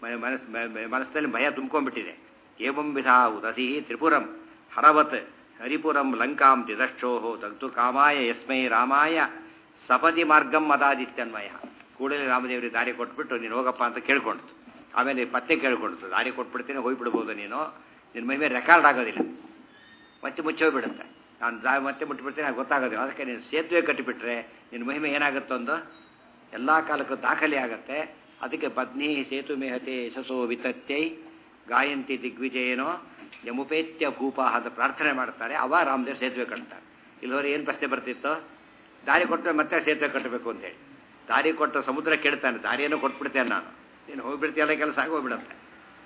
ಮನಸ್ಸಿನಲ್ಲಿ ಭಯ ತುಂಬ್ಕೊಂಡ್ಬಿಟ್ಟಿದೆ. ಏವಂ ವಿಧ ಉದಧಿ ತ್ರಿಪುರಂ ಹರವತ್ ಹರಿಪುರಂ ಲಂಕಾಂ ತಿದಕ್ಷೋಹೋ ತಗ್ತು ಕಾಮಾಯ ಯಸ್ಮೈ ರಾಮಾಯ ಸಪದಿ ಮಾರ್ಗಂ ಮದಾದಿತ್ಯನ್ವಯ. ಕೂಡಲೇ ರಾಮದೇವರಿಗೆ ದಾರಿ ಕೊಟ್ಬಿಟ್ಟು ನೀನು ಹೋಗಪ್ಪ ಅಂತ ಕೇಳ್ಕೊಂಡಿತು. ಆಮೇಲೆ ಪತ್ತೆ ಕೇಳ್ಕೊಂಡಿತು, ದಾರಿ ಕೊಟ್ಬಿಡ್ತೀನಿ ಹೋಗ್ಬಿಡ್ಬೋದು, ನಿನ್ನ ಮಹಿಮೆ ರೆಕಾರ್ಡ್ ಆಗೋದಿಲ್ಲ, ಮುಚ್ಚೋಗ್ಬಿಡುತ್ತೆ. ನಾನು ಮತ್ತೆ ಮುಟ್ಟಿಬಿಡ್ತೀನಿ, ಅದು ಗೊತ್ತಾಗೋದಿಲ್ಲ. ಅದಕ್ಕೆ ನೀನು ಸೇತುವೆ ಕಟ್ಟಿಬಿಟ್ರೆ ನಿನ್ನ ಮಹಿಮೆ ಏನಾಗುತ್ತೊಂದು ಎಲ್ಲ ಕಾಲಕ್ಕೂ ದಾಖಲೆ ಆಗುತ್ತೆ. ಅದಕ್ಕೆ ಪತ್ನಿ ಸೇತು ಮೇಹತೆ ಯಶಸೋ ವಿತತ್ಯೈ ಗಾಯಂತಿ ದಿಗ್ವಿಜಯನೋ ಯಮುಪೇತ್ಯ ಭೂಪ ಅಂತ ಪ್ರಾರ್ಥನೆ ಮಾಡ್ತಾರೆ. ಅವ ರಾಮದೇವ್ ಸೇತುವೆ ಕಟ್ತಾರೆ. ಇಲ್ಲವರೆ ಏನು ಪ್ರಶ್ನೆ ಬರ್ತಿತ್ತು? ದಾರಿ ಕೊಟ್ಟರೆ ಮತ್ತೆ ಸೇತುವೆ ಕಟ್ಟಬೇಕು ಅಂತೇಳಿ. ದಾರಿ ಕೊಟ್ಟ ಸಮುದ್ರ ಕೇಳ್ತಾನೆ, ದಾರಿಯನ್ನು ಕೊಟ್ಬಿಡ್ತೇನೆ ನಾನು, ನೀನು ಹೋಗ್ಬಿಡ್ತೀಯಲ್ಲ, ಕೆಲಸ ಆಗಿ ಹೋಗ್ಬಿಡುತ್ತೆ.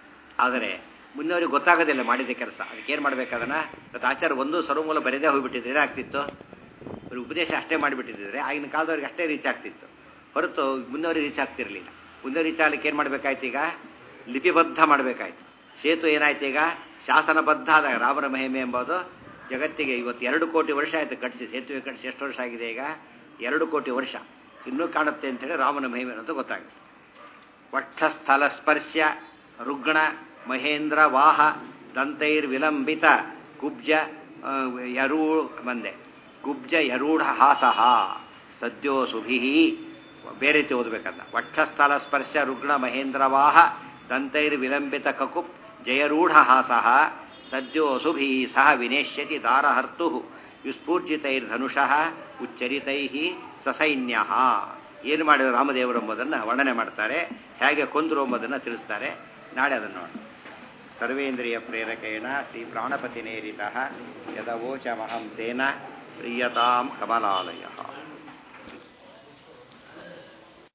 ಆದರೆ ಮುಂದೆವ್ರಿಗೆ ಗೊತ್ತಾಗೋದಿಲ್ಲ ಮಾಡಿದ ಕೆಲಸ. ಅದಕ್ಕೇನು ಮಾಡ್ಬೇಕಾದನ್ನ ಆಚಾರ್ಯ ಒಂದು ಸರ್ವಮೂಲ ಬರೆದೇ ಹೋಗ್ಬಿಟ್ಟಿದ್ರೆ ಏನಾಗ್ತಿತ್ತು? ಅವ್ರಿಗೆ ಉಪದೇಶ ಅಷ್ಟೇ ಮಾಡಿಬಿಟ್ಟಿದ್ರೆ ಆಗಿನ ಕಾಲದವ್ರಿಗೆ ಅಷ್ಟೇ ರೀಚ್ ಆಗ್ತಿತ್ತು, ಹೊರತು ಮುಂದೆವ್ರಿಗೆ ರೀಚ್ ಆಗ್ತಿರಲಿಲ್ಲ. ಮುಂದೆ ರೀಚ್ ಆಗ್ಲಿಕ್ಕೆ ಏನು ಮಾಡಬೇಕಾಯ್ತು? ಈಗ ಲಿಪಿಬದ್ಧ ಮಾಡಬೇಕಾಯ್ತು. ಸೇತು ಏನಾಯ್ತು? ಈಗ ಶಾಸನಬದ್ಧ ಆದಾಗ ರಾಮನ ಮಹಿಮೆ ಎಂಬುದು ಜಗತ್ತಿಗೆ ಇವತ್ತು 2 ಕೋಟಿ ವರ್ಷ ಆಯಿತು ಕಟ್ಟಿಸಿ. ಸೇತುವೆ ಕಟ್ಟಿಸಿ ಎಷ್ಟು ವರ್ಷ ಆಗಿದೆ? ಈಗ 2 ಕೋಟಿ ವರ್ಷ. ಇನ್ನೂ ಕಾಣುತ್ತೆ ಅಂತೇಳಿ ರಾಮನ ಮಹಿಮೆ ಅಂತ ಗೊತ್ತಾಗುತ್ತೆ. ವಕ್ಷಸ್ಥಲ ಸ್ಪರ್ಶ ರುಗ್ಣ ಮಹೇಂದ್ರ ವಾಹ ದಂತೈರ್ವಿಲಂಬಿತ ಕುಬ್ಜ ಕುಬ್ಜ ಯರೂಢ ಹಾಸಹ ಸದ್ಯೋ ಸುಭಿ. ಬೇರೆ ರೀತಿ ಓದಬೇಕಂತ. ವಕ್ಷಸ್ಥಲ ಸ್ಪರ್ಶ ರುಗ್ಣ ಮಹೇಂದ್ರ ವಾಹ ದಂತೈರ್ವಿಲಂಬಿತ ಕಕುಪ್ ಜಯರೂಢ ಹಾಸಹ ಸದ್ಯೋ ಸುಭಿ ಸಹ ವಿನೇಶ್ಯತಿ ದಾರಹರ್ತು ವಿಸ್ಫೂರ್ಜಿತೈರ್ಧನುಷಃ ಉಚ್ಚರಿತೈ ಸಸೈನ್ಯ. ಏನು ಮಾಡಿದ್ರು ರಾಮದೇವರು ಎಂಬುದನ್ನು ವರ್ಣನೆ ಮಾಡ್ತಾರೆ. ಹೇಗೆ ಕೊಂದರು ಎಂಬುದನ್ನು ತಿಳಿಸ್ತಾರೆ. ನಾಳೆ ಅದನ್ನು ನೋಡಿ. ಸರ್ವೇಂದ್ರಿಯ ಪ್ರೇರಕೇಣ ಶ್ರೀ ಪ್ರಾಣಪತಿನೇರಿತಃ ಯದವೋಚಮಹಂ ತೇನ ಪ್ರೀಯತಾಂ ಕಮಲಾಲಯ.